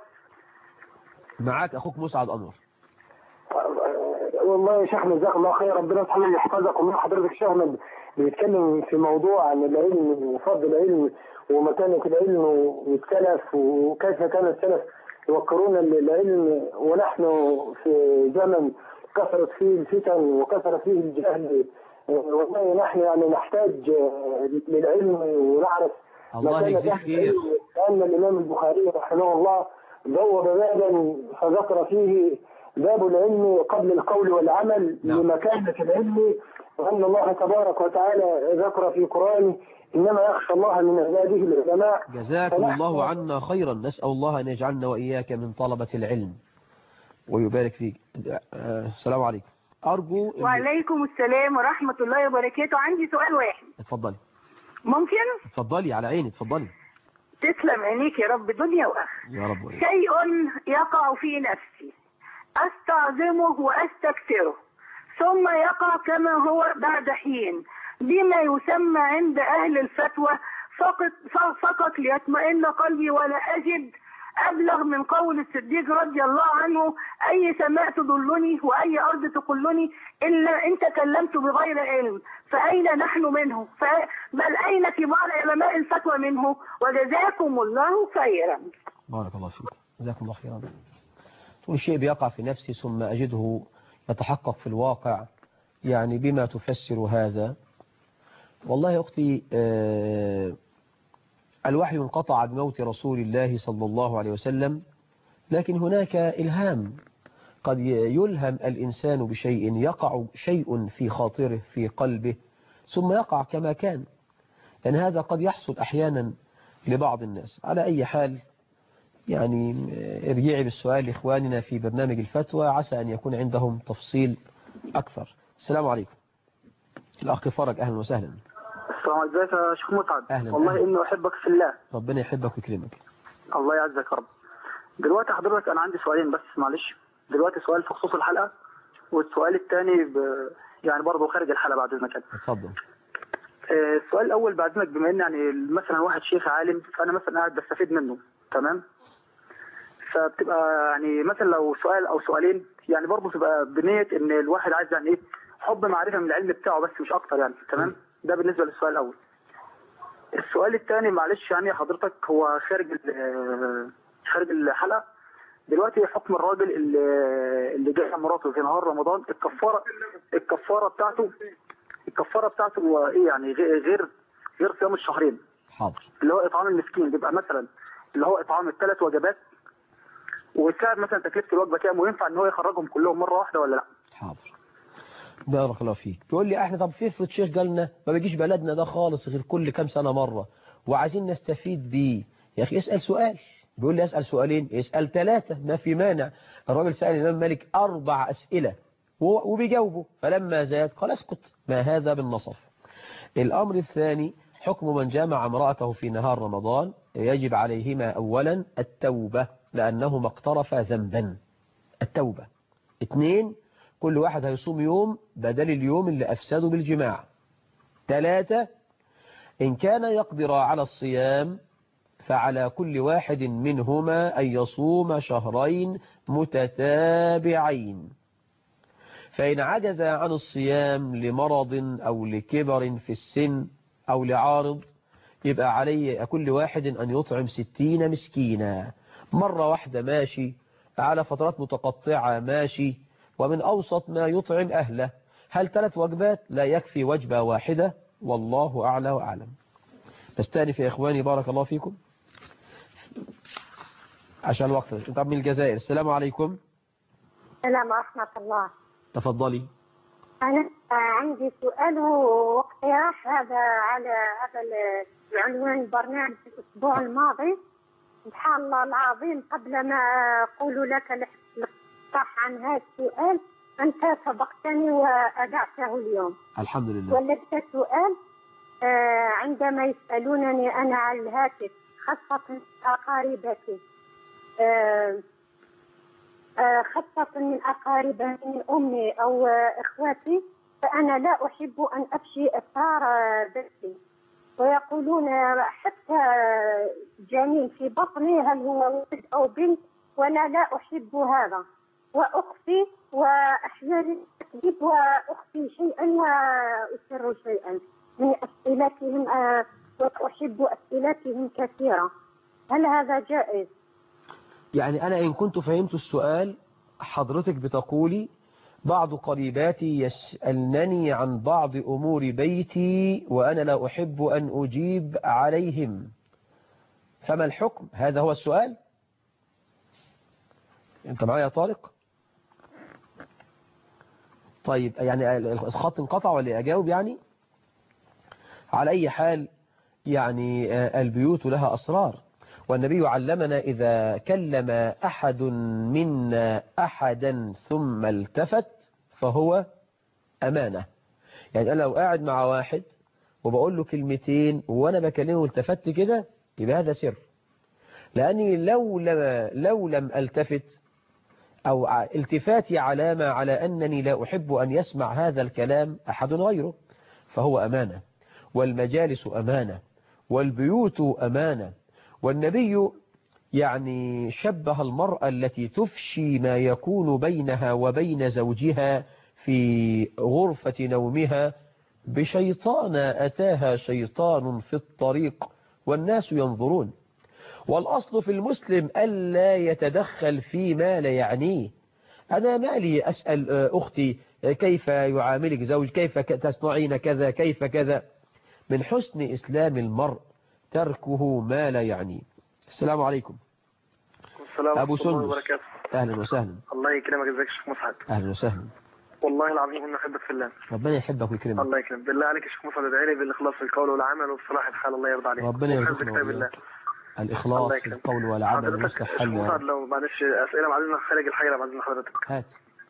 معاك أخوك مسعد أنور. آه والله يا شيخنا جزاك الله خير، ربنا سبحانه يحفظك. ومن حضرتك الشيخنا بيتكلم في موضوع عن العلم وفضل العلم ومكانة العلم والسلف وكيف كان السلف يوقرون العلم، ونحن في زمن كثرت فيه الفتن وكثرت فيه الجهل. والله نحن يعني نحتاج للعلم ونعرف الله يجزيك خير. لأن الإمام البخاري رحمه الله بوب بابا فذكر فيه باب العلم قبل القول والعمل لمكانة العلم، وأن الله تبارك وتعالى ذكر في قرآنه إنما يخشى الله من عباده العلماء. جزاكم الله عنا خيرا، نسأل الله أن يجعلنا وإياك من طلبة العلم ويبارك فيك. السلام عليكم. أرجو. وعليكم السلام ورحمة الله وبركاته. عندي سؤال واحد. اتفضلي. ممكن؟ اتفضلي على عيني، اتفضلي. تسلم عينيك يا رب دنيا وآخرة. يا رب. شيء يقع في نفسي أستعظمه وأستكثره ثم يقع كما هو بعد حين بما يسمى عند أهل الفتوى فقط, فقط ليطمئن قلبي ولا أجد أبلغ من قول الصديق رضي الله عنه أي سماء تدلني وأي أرض تقلني إلا إن تكلمت بغير علم فأين نحن منه بل أين كبار علماء الفتوى منه. وجزاكم الله خيرا. بارك الله فيك. جزاكم الله خيرا. كل شيء بيقع في نفسي ثم أجده يتحقق في الواقع، يعني بما تفسر هذا. والله يا أختي آه الوحي انقطع بموت رسول الله صلى الله عليه وسلم، لكن هناك إلهام، قد يلهم الإنسان بشيء يقع شيء في خاطره في قلبه ثم يقع كما كان، لأن هذا قد يحصل أحيانا لبعض الناس. على أي حال يعني ارجعي بالسؤال لإخواننا في برنامج الفتوى، عسى أن يكون عندهم تفصيل أكثر. السلام عليكم. الأخ فرج، أهلا وسهلا. السلام عليكم يا شيخ مسعد. أهلا. والله أهلا. إني أحبك في الله. ربنا يحبك ويكرمك. الله يعزك يا رب. دلوقتي حضرتك أنا عندي سؤالين بس معلش. دلوقتي سؤال في خصوص الحلقة، والسؤال الثاني ب... يعني برضه خارج الحلقة بعد إذنك. اتفضل. آه السؤال الأول بعد إذنك، بما إن يعني مثلا واحد شيخ عالم فأنا مثلا قاعد بستفيد منه، تمام؟ فبتبقى يعني مثلا لو سؤال أو سؤالين يعني برضه تبقى بنية إن الواحد عايز يعني إيه حب معرفة من العلم بتاعه بس مش أكتر يعني، تمام؟ ده بالنسبة للسؤال الأول. السؤال الثاني معلش يعني حضرتك هو خارج خارج الحلقة. دلوقتي حكم الراجل اللي اللي جاء مراته في نهار رمضان، الكفارة الكفارة بتاعته الكفارة بتاعته هو إيه يعني غير غير صيام الشهرين. حاضر. اللي هو إطعام المسكين، بيبقى مثلا اللي هو إطعام الثلاث وجبات وسعر مثلا تكلفه الوجبه كام، وينفع ان هو يخرجهم كلهم مره واحده ولا لا؟ حاضر. بارك الله فيك. بيقول لي احنا طب في افرض شيخ قالنا ما بيجيش بلدنا ده خالص غير كل كام سنه مره وعايزين نستفيد بيه، يا اخي اسال سؤال. بيقول لي اسال سؤالين، اسال ثلاثه، ما في مانع. الراجل سال الامام مالك اربع اسئله وبيجاوبه، فلما زاد قال اسكت، ما هذا بالنصف. الامر الثاني حكم من جامع امرأته في نهار رمضان، يجب عليهما اولا التوبه لانهما اقترفا ذنبا، التوبه. اثنين، كل واحد هيصوم يوم بدل اليوم اللي أفسده بالجماع. ثلاثة، إن كان يقدر على الصيام فعلى كل واحد منهما أن يصوم شهرين متتابعين. فإن عجز عن الصيام لمرض أو لكبر في السن أو لعارض يبقى عليه كل واحد أن يطعم ستين مسكينا، مرة واحدة ماشي، على فترات متقطعة ماشي، ومن أوسط ما يطعم أهله. هل ثلاث وجبات؟ لا يكفي وجبة واحدة، والله أعلى وأعلم. نستأنف يا إخواني بارك الله فيكم عشان الوقت. طب من الجزائر. السلام عليكم. السلام ورحمة الله. تفضلي. أنا عندي سؤال واقتراح هذا على هذا العنوان البرنامج الأسبوع الماضي. سبحان الله العظيم، قبل ما أقول لك الاقتراح عن هذا السؤال أنت سبقتني وأدعته اليوم. الحمد لله. ولدت سؤال عندما يسألونني أنا على الهاتف خاصة أقاربتي خاصة من أقاربي من أمي أو إخواتي، فأنا لا أحب أن أفشي أسرار بنتي، ويقولون حتى جنين في بطني هل هو ولد أو بنت، وأنا لا أحب هذا، وأخفي وأحيانا أكذب وأخفي شيئا وأسر شيئا من أسئلتهم، وأحب أسئلتهم كثيرة. هل هذا جائز؟ يعني أنا إن كنت فهمت السؤال حضرتك بتقولي بعض قريباتي يسألنني عن بعض أمور بيتي وأنا لا أحب أن أجيب عليهم، فما الحكم؟ هذا هو السؤال. أنت معايا يا طارق؟ طيب يعني الخط انقطع ولا أجاوب؟ يعني على أي حال يعني البيوت لها أسرار، والنبي علمنا إذا كلم أحد منا أحدا ثم التفت فهو أمانة. يعني أنا لو قاعد مع واحد وبقول له كلمتين وأنا بكلمه والتفت كده يبقى هذا سر، لأني لو لم, لو لم التفت أو التفاتي علامة على أنني لا أحب أن يسمع هذا الكلام أحد غيره، فهو أمانة، والمجالس أمانة، والبيوت أمانة. والنبي يعني شبه المرأة التي تفشي ما يكون بينها وبين زوجها في غرفة نومها بشيطان أتاها شيطان في الطريق والناس ينظرون. والأصل في المسلم ألا يتدخل فيما لا يعنيه. أنا مالي أسأل أختي كيف يعاملك زوج، كيف تصنعين كذا، كيف كذا. من حسن إسلام المرء تركه ما لا يعنيه. السلام عليكم. السلام أبو ورحمة الله سندس. وبركاته. أهلا وسهلا. الله يكرمك، ازيك يا شيخ مسعد؟ أهلا وسهلا. والله العظيم اني احبك في الله. ربنا يحبك ويكرمك. الله يكرمك. بالله عليك يا شيخ مسعد ادعي لي بالاخلاص في القول والعمل وبصلاح الحال، الله يرضى عليك. ربنا وحفظ يرزقنا كتاب الله. الإخلاص في القول والعمل حضرتك ويصلح شيخ حالنا. مسعد لو معلش اسئله بعدين خارج الحيره بعدين حضرتك. هات.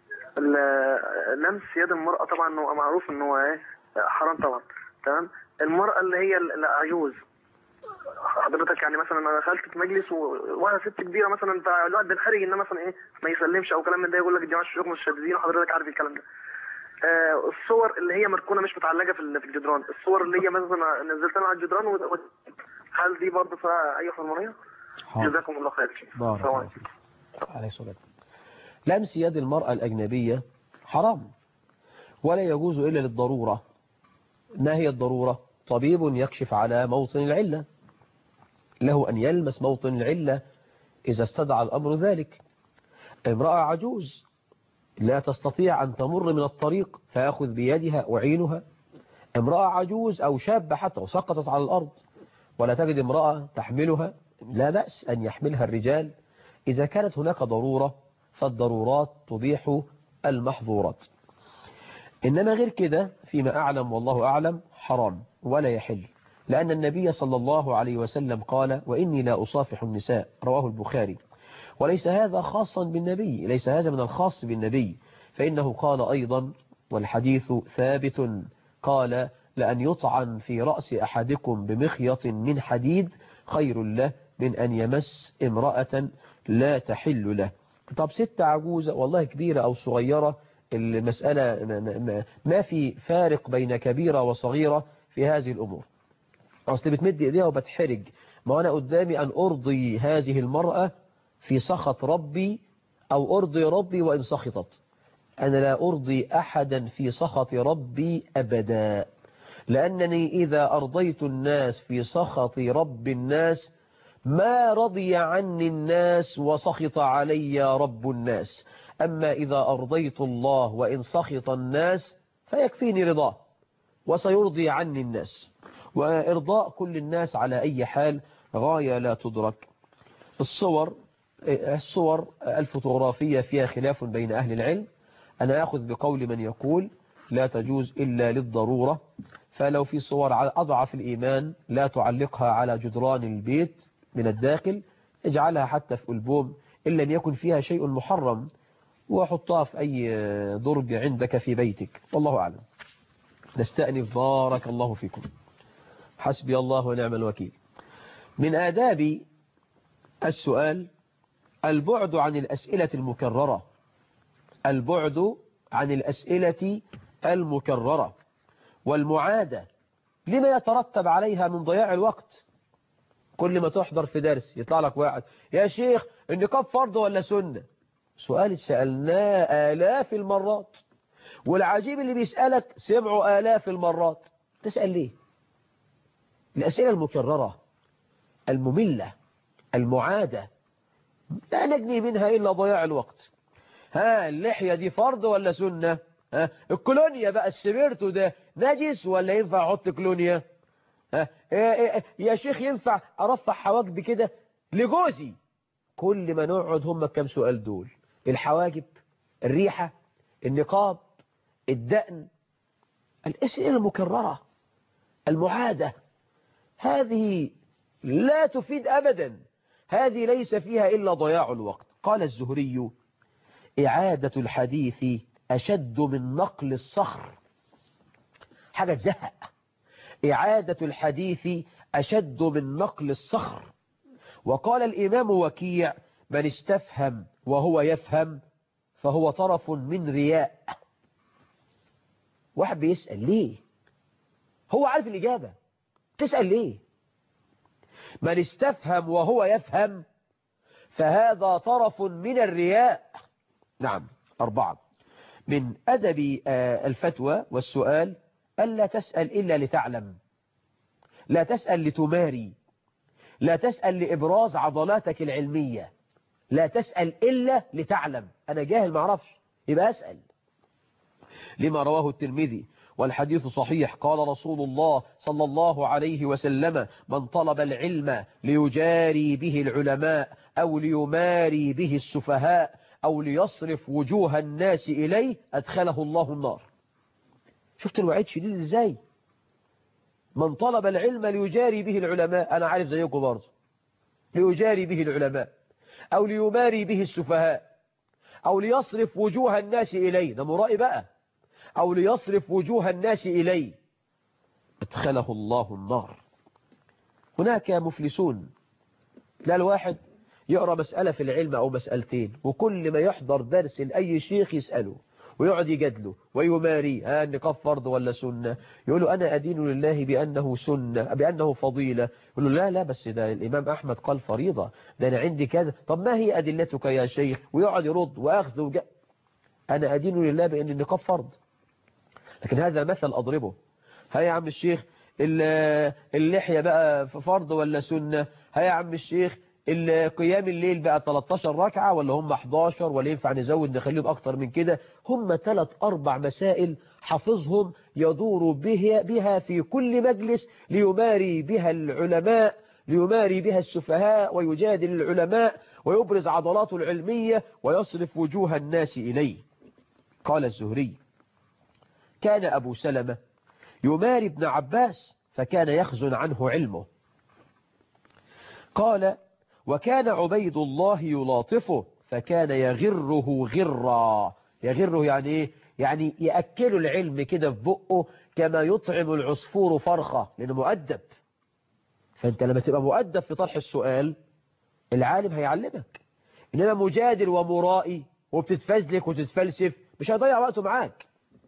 لمس يد المرأة طبعا هو معروف ان هو ايه حرام طبعا، تمام. المرأة اللي هي العجوز حضرتك، يعني مثلا انا دخلت في مجلس وانا ست كبيره مثلا، فالواحد بينحرج ان مثلا ايه ما يسلمش او كلام من ده، يقول لك الجماعه الشيوخ مش شاددين، وحضرتك عارف الكلام ده. آه الصور اللي هي مركونه مش متعلقه في في الجدران، الصور اللي هي مثلا نزلت انا على الجدران و... هل دي برضه فيها اي حرمانيه؟ جزاكم الله خير. بارك الله فيك. عليه الصلاه. لمس يد المرأة الأجنبية حرام، ولا يجوز إلا للضرورة. ما هي الضرورة؟ طبيب يكشف على موطن العلة، له أن يلمس موطن العلة إذا استدعى الأمر ذلك. امرأة عجوز لا تستطيع أن تمر من الطريق فأخذ بيدها أعينها. امرأة عجوز أو شابة حتى وسقطت على الأرض ولا تجد امرأة تحملها، لا بأس أن يحملها الرجال إذا كانت هناك ضرورة فالضرورات تبيح المحظورات، إنما غير كده فيما أعلم والله أعلم حرام ولا يحل، لأن النبي صلى الله عليه وسلم قال وإني لا أصافح النساء، رواه البخاري. وليس هذا خاصا بالنبي، ليس هذا من الخاص بالنبي، فإنه قال أيضا والحديث ثابت، قال لأن يطعن في رأس أحدكم بمخيط من حديد خير له من أن يمس امرأة لا تحل له. طب ست عجوزة والله كبيرة أو صغيرة، المسألة ما في فارق بين كبيرة وصغيرة في هذه الأمور. أصل بتمد إيديها وبتحرج، ما أنا قدامي أن أرضي هذه المرأة في سخط ربي أو أرضي ربي وإن سخطت. أنا لا أرضي أحدا في سخط ربي أبدا، لأنني إذا أرضيت الناس في سخط رب الناس ما رضي عني الناس وسخط علي رب الناس. أما إذا أرضيت الله وإن سخط الناس فيكفيني رضاه وسيرضي عني الناس، وإرضاء كل الناس على أي حال غاية لا تدرك. الصور الصور الفوتوغرافية فيها خلاف بين أهل العلم. أنا أخذ بقول من يقول لا تجوز إلا للضرورة، فلو في صور على أضعف الإيمان لا تعلقها على جدران البيت من الداخل، اجعلها حتى في ألبوم إن لم يكن فيها شيء محرم، وحطها في أي درج عندك في بيتك، والله أعلم. نستأنف بارك الله فيكم. حسبي الله ونعم الوكيل. من آداب السؤال البعد عن الأسئلة المكررة، البعد عن الأسئلة المكررة والمعادة لما يترتب عليها من ضياع الوقت. كل ما تحضر في درس يطلع لك واحد يا شيخ النقاب فرض ولا سنة؟ سؤال سألناه آلاف المرات، والعجيب اللي بيسألك سمعوا آلاف المرات، تسأل ليه؟ الأسئلة المكررة المملة المعادة لا نجني منها إلا ضياع الوقت. ها اللحية دي فرض ولا سنة؟ ها الكولونيا بقى السبيرتو ده نجس ولا ينفع احط كولونيا؟ ها يا شيخ ينفع ارفع حواجبي كده لجوزي؟ كل ما نقعد هم كم سؤال دول، الحواجب، الريحة، النقاب، الدقن، الأسئلة المكررة المعادة، هذه لا تفيد أبدا، هذه ليس فيها إلا ضياع الوقت. قال الزهري إعادة الحديث أشد من نقل الصخر، حاجة تزهق. إعادة الحديث أشد من نقل الصخر. وقال الإمام وكيع من استفهم وهو يفهم فهو طرف من رياء. واحد بيسأل ليه؟ هو عارف الإجابة، تسأل ليه؟ من استفهم وهو يفهم فهذا طرف من الرياء. نعم. أربعة، من أدب الفتوى والسؤال ألا تسأل إلا لتعلم، لا تسأل لتماري، لا تسأل لإبراز عضلاتك العلمية، لا تسأل إلا لتعلم. أنا جاهل معرفش يبقى أسأل. لما رواه الترمذي والحديث صحيح قال رسول الله صلى الله عليه وسلم من طلب العلم ليجاري به العلماء أو ليماري به السفهاء أو ليصرف وجوه الناس إليه أدخله الله النار. شفت الوعيد شديد إزاي؟ من طلب العلم ليجاري به العلماء، أنا عارف زيكم برضه، ليجاري به العلماء أو ليماري به السفهاء أو ليصرف وجوه الناس إليه، ده مرائي بقى، أو ليصرف وجوه الناس إليه أدخله الله النار. هناك مفلسون، لا الواحد يقرأ مسألة في العلم أو مسألتين وكل ما يحضر درس لأي شيخ يسأله ويقعد يجادله ويماري ها النقاب فرض ولا سنة، يقول له أنا أدين لله بأنه سنة بأنه فضيلة، يقول له لا لا بس ده الإمام أحمد قال فريضة، ده أنا عندي كذا، طب ما هي أدلتك يا شيخ؟ ويقعد يرد وأخذ وجاء. أنا أدين لله بأن النقاب فرض، لكن هذا مثل أضربه. ها يا عم الشيخ اللحية بقى فرض ولا سنة؟ ها يا عم الشيخ قيام الليل بقى ثلاثة عشر ركعة ولا هم أحد عشر ولا ينفع نزود نخليهم أكتر من كده؟ هم ثلاث أربع مسائل حفظهم يدور بها, بها في كل مجلس ليماري بها العلماء، ليماري بها السفهاء ويجادل العلماء ويبرز عضلاته العلمية ويصرف وجوه الناس إليه. قال الزهري: كان أبو سلمة يماري ابن عباس فكان يخزن عنه علمه. قال: وكان عبيد الله يلاطفه فكان يغره غرا. يغره يعني إيه؟ يعني يأكل العلم كده في بقه كما يطعم العصفور فرخة، لأنه مؤدب. فأنت لما تبقى مؤدب في طرح السؤال العالم هيعلمك. إنما مجادل ومرائي وبتتفزلك وتتفلسف مش هيضيع وقته معاك.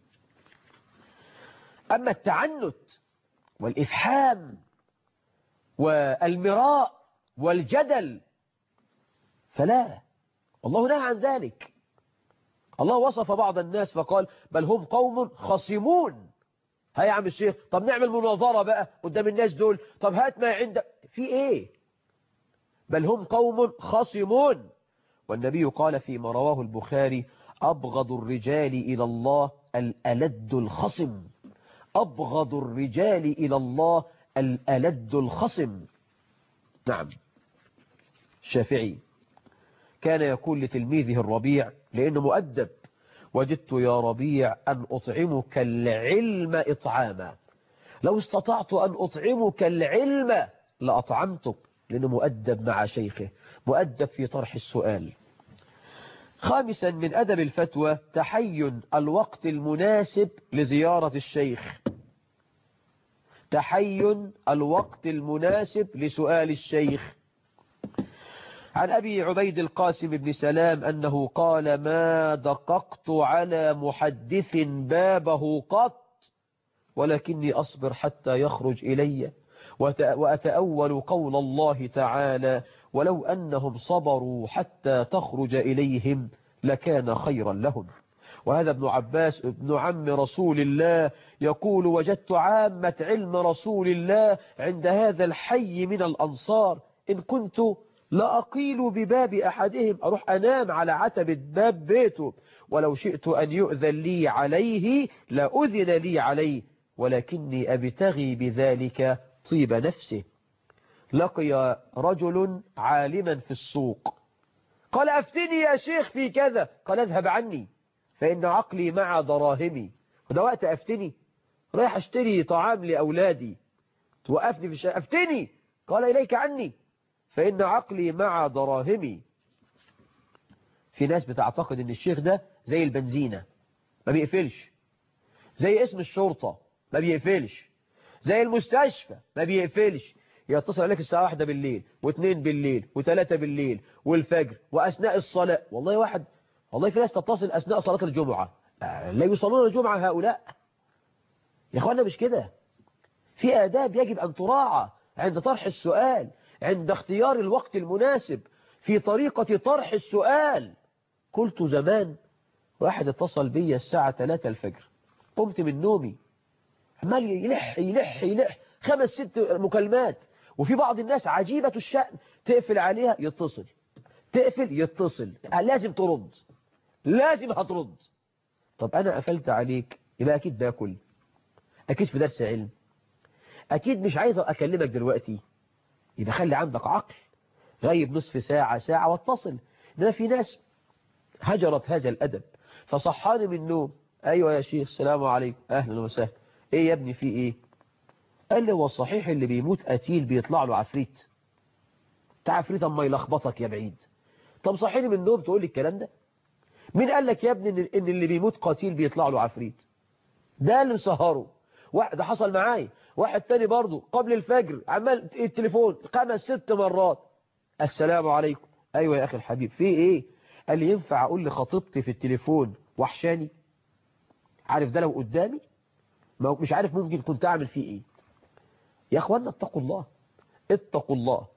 أما التعنت والإفحام والمراء والجدل فلا، الله نهى عن ذلك. الله وصف بعض الناس فقال: بل هم قوم خصمون. ها يا عم الشيخ، طب نعمل مناظرة بقى قدام الناس دول، طب هات ما عندك في ايه؟ بل هم قوم خصمون. والنبي قال فيما رواه البخاري: أبغض الرجال إلى الله الألد الخصم. أبغض الرجال إلى الله الألد الخصم. نعم. الشافعي كان يقول لتلميذه الربيع لأنه مؤدب: وجدت يا ربيع أن أطعمك العلم إطعاما، لو استطعت أن أطعمك العلم لأطعمتك. لأنه مؤدب مع شيخه، مؤدب في طرح السؤال. خامسا من أدب الفتوى تحين الوقت المناسب لزيارة الشيخ. تحين الوقت المناسب لسؤال الشيخ. عن أبي عبيد القاسم بن سلام أنه قال: ما دققت على محدث بابه قط، ولكني أصبر حتى يخرج إلي، وأتأول قول الله تعالى: ولو أنهم صبروا حتى تخرج إليهم لكان خيرا لهم. وهذا ابن عباس ابن عم رسول الله يقول: وجدت عامة علم رسول الله عند هذا الحي من الأنصار، إن كنت لأقيل بباب أحدهم، أروح أنام على عتبة باب بيته، ولو شئت أن يؤذن لي عليه لأذن لي عليه، ولكني أبتغي بذلك طيب نفسه. لقي رجل عالما في السوق قال: أفتني يا شيخ في كذا. قال: اذهب عني فإن عقلي مع دراهمي. وده وقت أفتني؟ رايح أشتري طعام لأولادي، توقفني في الشارع أفتني؟ قال: إليك عني فإن عقلي مع دراهمي. في ناس بتعتقد ان الشيخ ده زي البنزينة ما بيقفلش، زي اسم الشرطة ما بيقفلش، زي المستشفى ما بيقفلش. يتصل عليك الساعة واحدة بالليل واثنين بالليل وثلاثة بالليل والفجر وأثناء الصلاة. والله واحد والله في ناس تتصل أثناء صلاة الجمعة، لا يصلون الجمعة هؤلاء. يا أخوانا مش كده. في آداب يجب أن تراعى عند طرح السؤال، عند اختيار الوقت المناسب في طريقة طرح السؤال. قلت زمان واحد اتصل بي الساعة ثلاثة الفجر، قمت من نومي عمال يلح يلح يلح خمس ست مكالمات، وفي بعض الناس عجيبة الشأن تقفل عليها يتصل، تقفل يتصل، لازم ترد، لازم هترد. طب أنا قفلت عليك يبقى أكيد باكل، أكيد في درس علم، أكيد مش عايز أكلمك دلوقتي، يبقى خلي عندك عقل، غيب نصف ساعة ساعة واتصل. إنما في ناس هجرت هذا الأدب، فصحاني من النوم: أيوة يا شيخ السلام عليكم، أهلا وسهلا، إيه يا ابني في إيه؟ قال لي: هو صحيح اللي بيموت قتيل بيطلع له عفريت؟ انت عفريت اما يلخبطك يا بعيد. طب صحيني من النوم تقول لي الكلام ده؟ مين قال لك يا ابني ان اللي بيموت قتيل بيطلع له عفريت؟ ده اللي مسهره. واحد حصل معايا، واحد تاني برضه قبل الفجر عمال التليفون خمس ست مرات: السلام عليكم. ايوه يا اخي الحبيب في ايه؟ قال لي: ينفع اقول لخطيبتي في التليفون وحشاني؟ عارف ده لو قدامي مش عارف ممكن كنت اعمل فيه ايه. يا اخوانا اتقوا الله، اتقوا الله.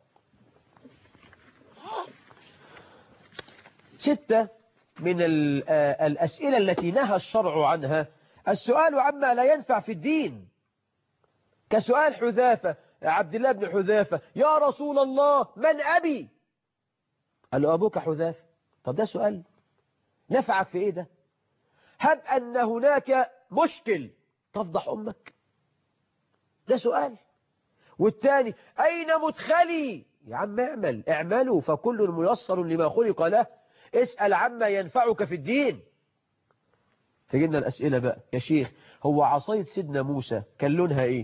ستة من الأسئلة التي نهى الشرع عنها السؤال عما لا ينفع في الدين، كسؤال حذافة عبد الله بن حذافة: يا رسول الله من أبي؟ قال له: أبوك حذافة. طب ده سؤال نفعك في إيه ده؟ هب أن هناك مشكل تفضح أمك، ده سؤال. والتاني: أين مدخلي؟ يا عم اعمل اعملوا فكل ميسر لما خلق له. اسأل عما ينفعك في الدين. تجينا الأسئلة بقى يا شيخ، هو عصاية سيدنا موسى كان لونها ايه؟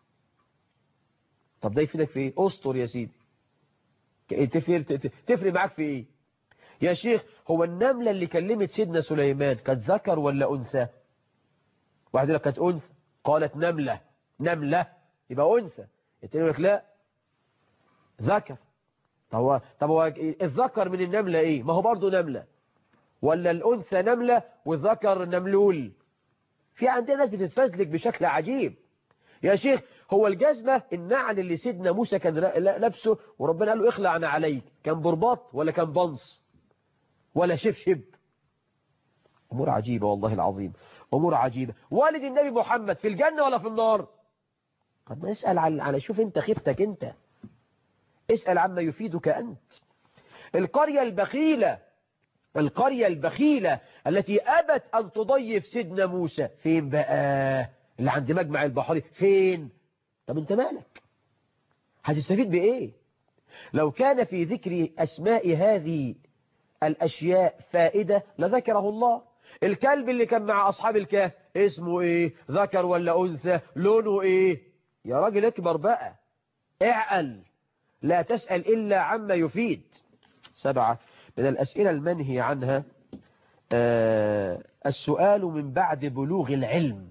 طب ده يفيدك في ايه؟ اسطر يا سيدي، تفرق, تفرق معاك في ايه؟ يا شيخ هو النملة اللي كلمت سيدنا سليمان كانت ذكر ولا أنثى؟ واحد يقول لك كانت أنثى، قالت نملة نملة يبقى أنثى. التاني يقول لك لا ذكر. طب هو طب هو الذكر من النملة ايه؟ ما هو برضه نملة، ولا الأنثى نملة والذكر نملول؟ في عندنا ناس بتتفزلك بشكل عجيب. يا شيخ هو الجزمة النعل اللي سيدنا موسى كان لابسه وربنا قال له اخلع عن عليك، كان برباط ولا كان بنص ولا شبشب؟ أمور عجيبة والله العظيم، أمور عجيبة. والد النبي محمد في الجنة ولا في النار؟ قد ما اسأل على على شوف انت خفتك انت، اسأل عما يفيدك أنت. القرية البخيلة القرية البخيلة التي أبت أن تضيف سيدنا موسى فين بقى؟ اللي عند مجمع البحرين فين؟ طب انت مالك؟ هتستفيد بإيه؟ لو كان في ذكر أسماء هذه الأشياء فائدة لذكره الله. الكلب اللي كان مع أصحاب الكهف اسمه إيه؟ ذكر ولا أنثى؟ لونه إيه؟ يا راجل اكبر بقى، اعقل، لا تسأل إلا عما يفيد. سبعة من الأسئلة المنهي عنها آه السؤال من بعد بلوغ العلم.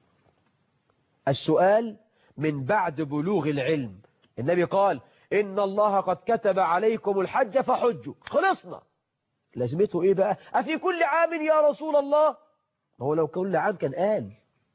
السؤال من بعد بلوغ العلم. النبي قال إن الله قد كتب عليكم الحج فحجوا، خلصنا. لازمته إيه بقى؟ أفي كل عام يا رسول الله؟ هو لو كل عام كان قال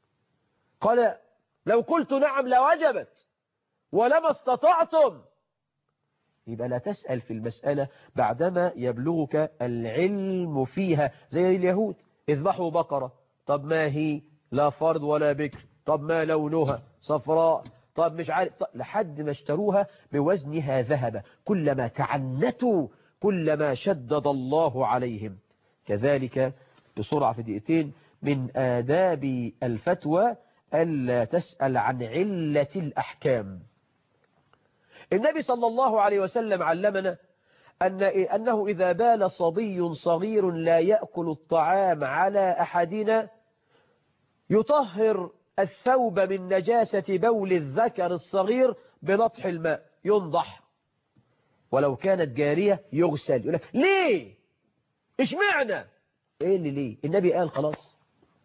قال لو قلت نعم لوجبت ولما استطعتم. يبقى لا تسأل في المسألة بعدما يبلغك العلم فيها. زي اليهود اذبحوا بقرة، طب ما هي؟ لا فرد ولا بكر. طب ما لونها؟ صفراء. طب مش عارف، طب لحد ما اشتروها بوزنها ذهب. كلما تعنتوا كلما شدد الله عليهم. كذلك بسرعة في دقيقتين من آداب الفتوى ألا تسأل عن علة الأحكام. النبي صلى الله عليه وسلم علمنا أن أنه إذا بال صبي صغير لا يأكل الطعام على أحدنا يطهر الثوب من نجاسة بول الذكر الصغير بنطح الماء، ينضح، ولو كانت جارية يغسل. يقول لك ليه؟ إيش معنى؟ إيه اللي ليه؟ النبي قال خلاص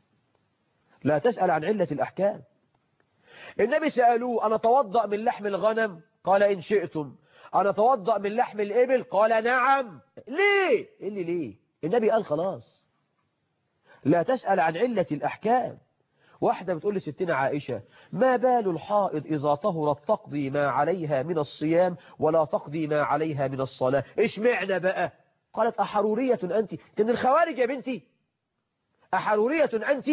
لا تسأل عن علة الأحكام. النبي سألوه أنا توضأ من لحم الغنم؟ قال إن شئتم. أنا توضأ من لحم الإبل؟ قال نعم. ليه؟ إيه اللي ليه؟ النبي قال خلاص لا تسأل عن علة الأحكام. واحدة بتقول لستنا عائشة ما بال الحائض إذا طهرت تقضي ما عليها من الصيام ولا تقضي ما عليها من الصلاة؟ إيش معنى بقى؟ قالت أحرورية أنت؟ كان الخوارج يا بنتي أحرورية أنت؟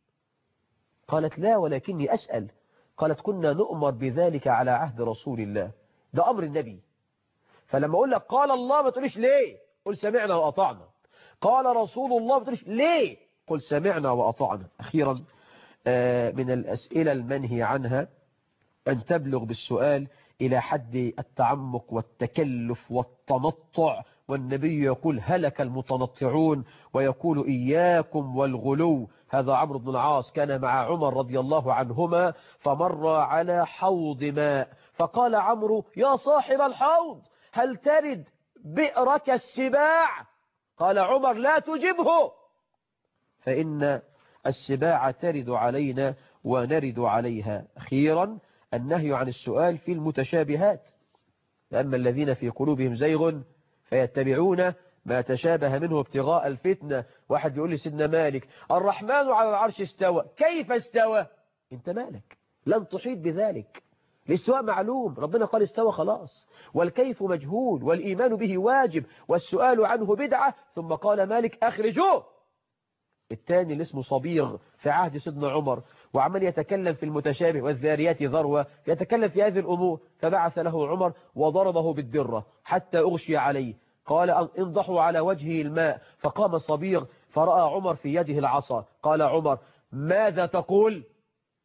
قالت لا ولكني أسأل. قالت كنا نؤمر بذلك على عهد رسول الله، ده أمر النبي. فلما أقول لك قال الله ما تقوليش ليه، قل سمعنا وأطعنا. قال رسول الله ما تقوليش ليه، قل سمعنا وأطعنا. أخيرا من الأسئلة المنهي عنها أن تبلغ بالسؤال إلى حد التعمق والتكلف والتنطع. والنبي يقول هلك المتنطعون، ويقول إياكم والغلو. هذا عمرو بن العاص كان مع عمر رضي الله عنهما فمر على حوض ماء، فقال عمرو يا صاحب الحوض هل ترد بئرك السباع؟ قال عمر لا تجبه فإن السباع ترد علينا ونرد عليها. أخيرا النهي عن السؤال في المتشابهات. أما الذين في قلوبهم زيغ فيتبعون ما تشابه منه ابتغاء الفتنة. واحد يقول لي سيدنا مالك الرحمن على العرش استوى، كيف استوى؟ انت مالك، لن تحيط بذلك. الاستواء معلوم، ربنا قال استوى خلاص، والكيف مجهول، والإيمان به واجب، والسؤال عنه بدعة. ثم قال مالك أخرجوه. الثاني اللي اسمه صبيغ في عهد سيدنا عمر وعمل يتكلم في المتشابه والذاريات ذروة، يتكلم في هذه الأمور، فبعث له عمر وضربه بالدرة حتى أغشي عليه. قال انضحوا على وجهه الماء، فقام صبيغ فرأى عمر في يده العصا. قال عمر ماذا تقول؟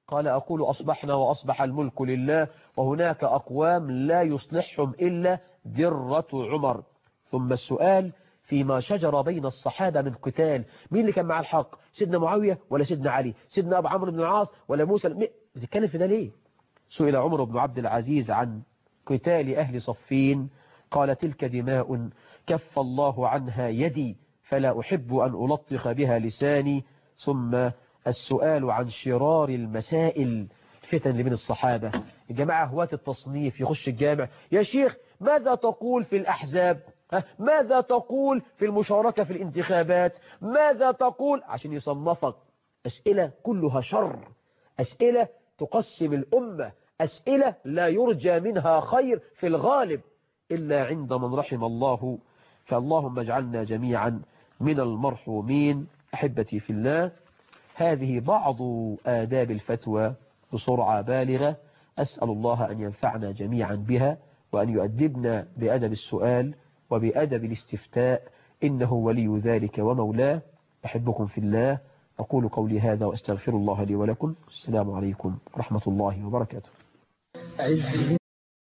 قال أقول أصبحنا وأصبح الملك لله وهناك أقوام لا يصلحهم إلا درة عمر. ثم السؤال فيما شجر بين الصحابة من قتال، مين اللي كان مع الحق؟ سيدنا معاوية ولا سيدنا علي؟ سيدنا أبو عمرو بن العاص ولا موسى؟ بتتكلم في ده ليه؟ سئل عمر بن عبد العزيز عن قتال أهل صفين قال تلك دماء كف الله عنها يدي فلا أحب أن ألطخ بها لساني. ثم السؤال عن شرار المسائل، الفتن اللي بين الصحابة. الجماعة هواة التصنيف يخش الجامع، يا شيخ ماذا تقول في الأحزاب؟ ماذا تقول في المشاركة في الانتخابات؟ ماذا تقول؟ عشان يصنفك. أسئلة كلها شر، أسئلة تقسم الأمة، أسئلة لا يرجى منها خير في الغالب إلا عند من رحم الله. فاللهم اجعلنا جميعا من المرحومين. أحبتي في الله، هذه بعض آداب الفتوى بسرعة بالغة، أسأل الله أن ينفعنا جميعا بها وأن يؤدبنا بأدب السؤال وبأدب الاستفتاء، إنه ولي ذلك ومولاه. أحبكم في الله، أقول قولي هذا وأستغفر الله لي ولكم. السلام عليكم ورحمة الله وبركاته.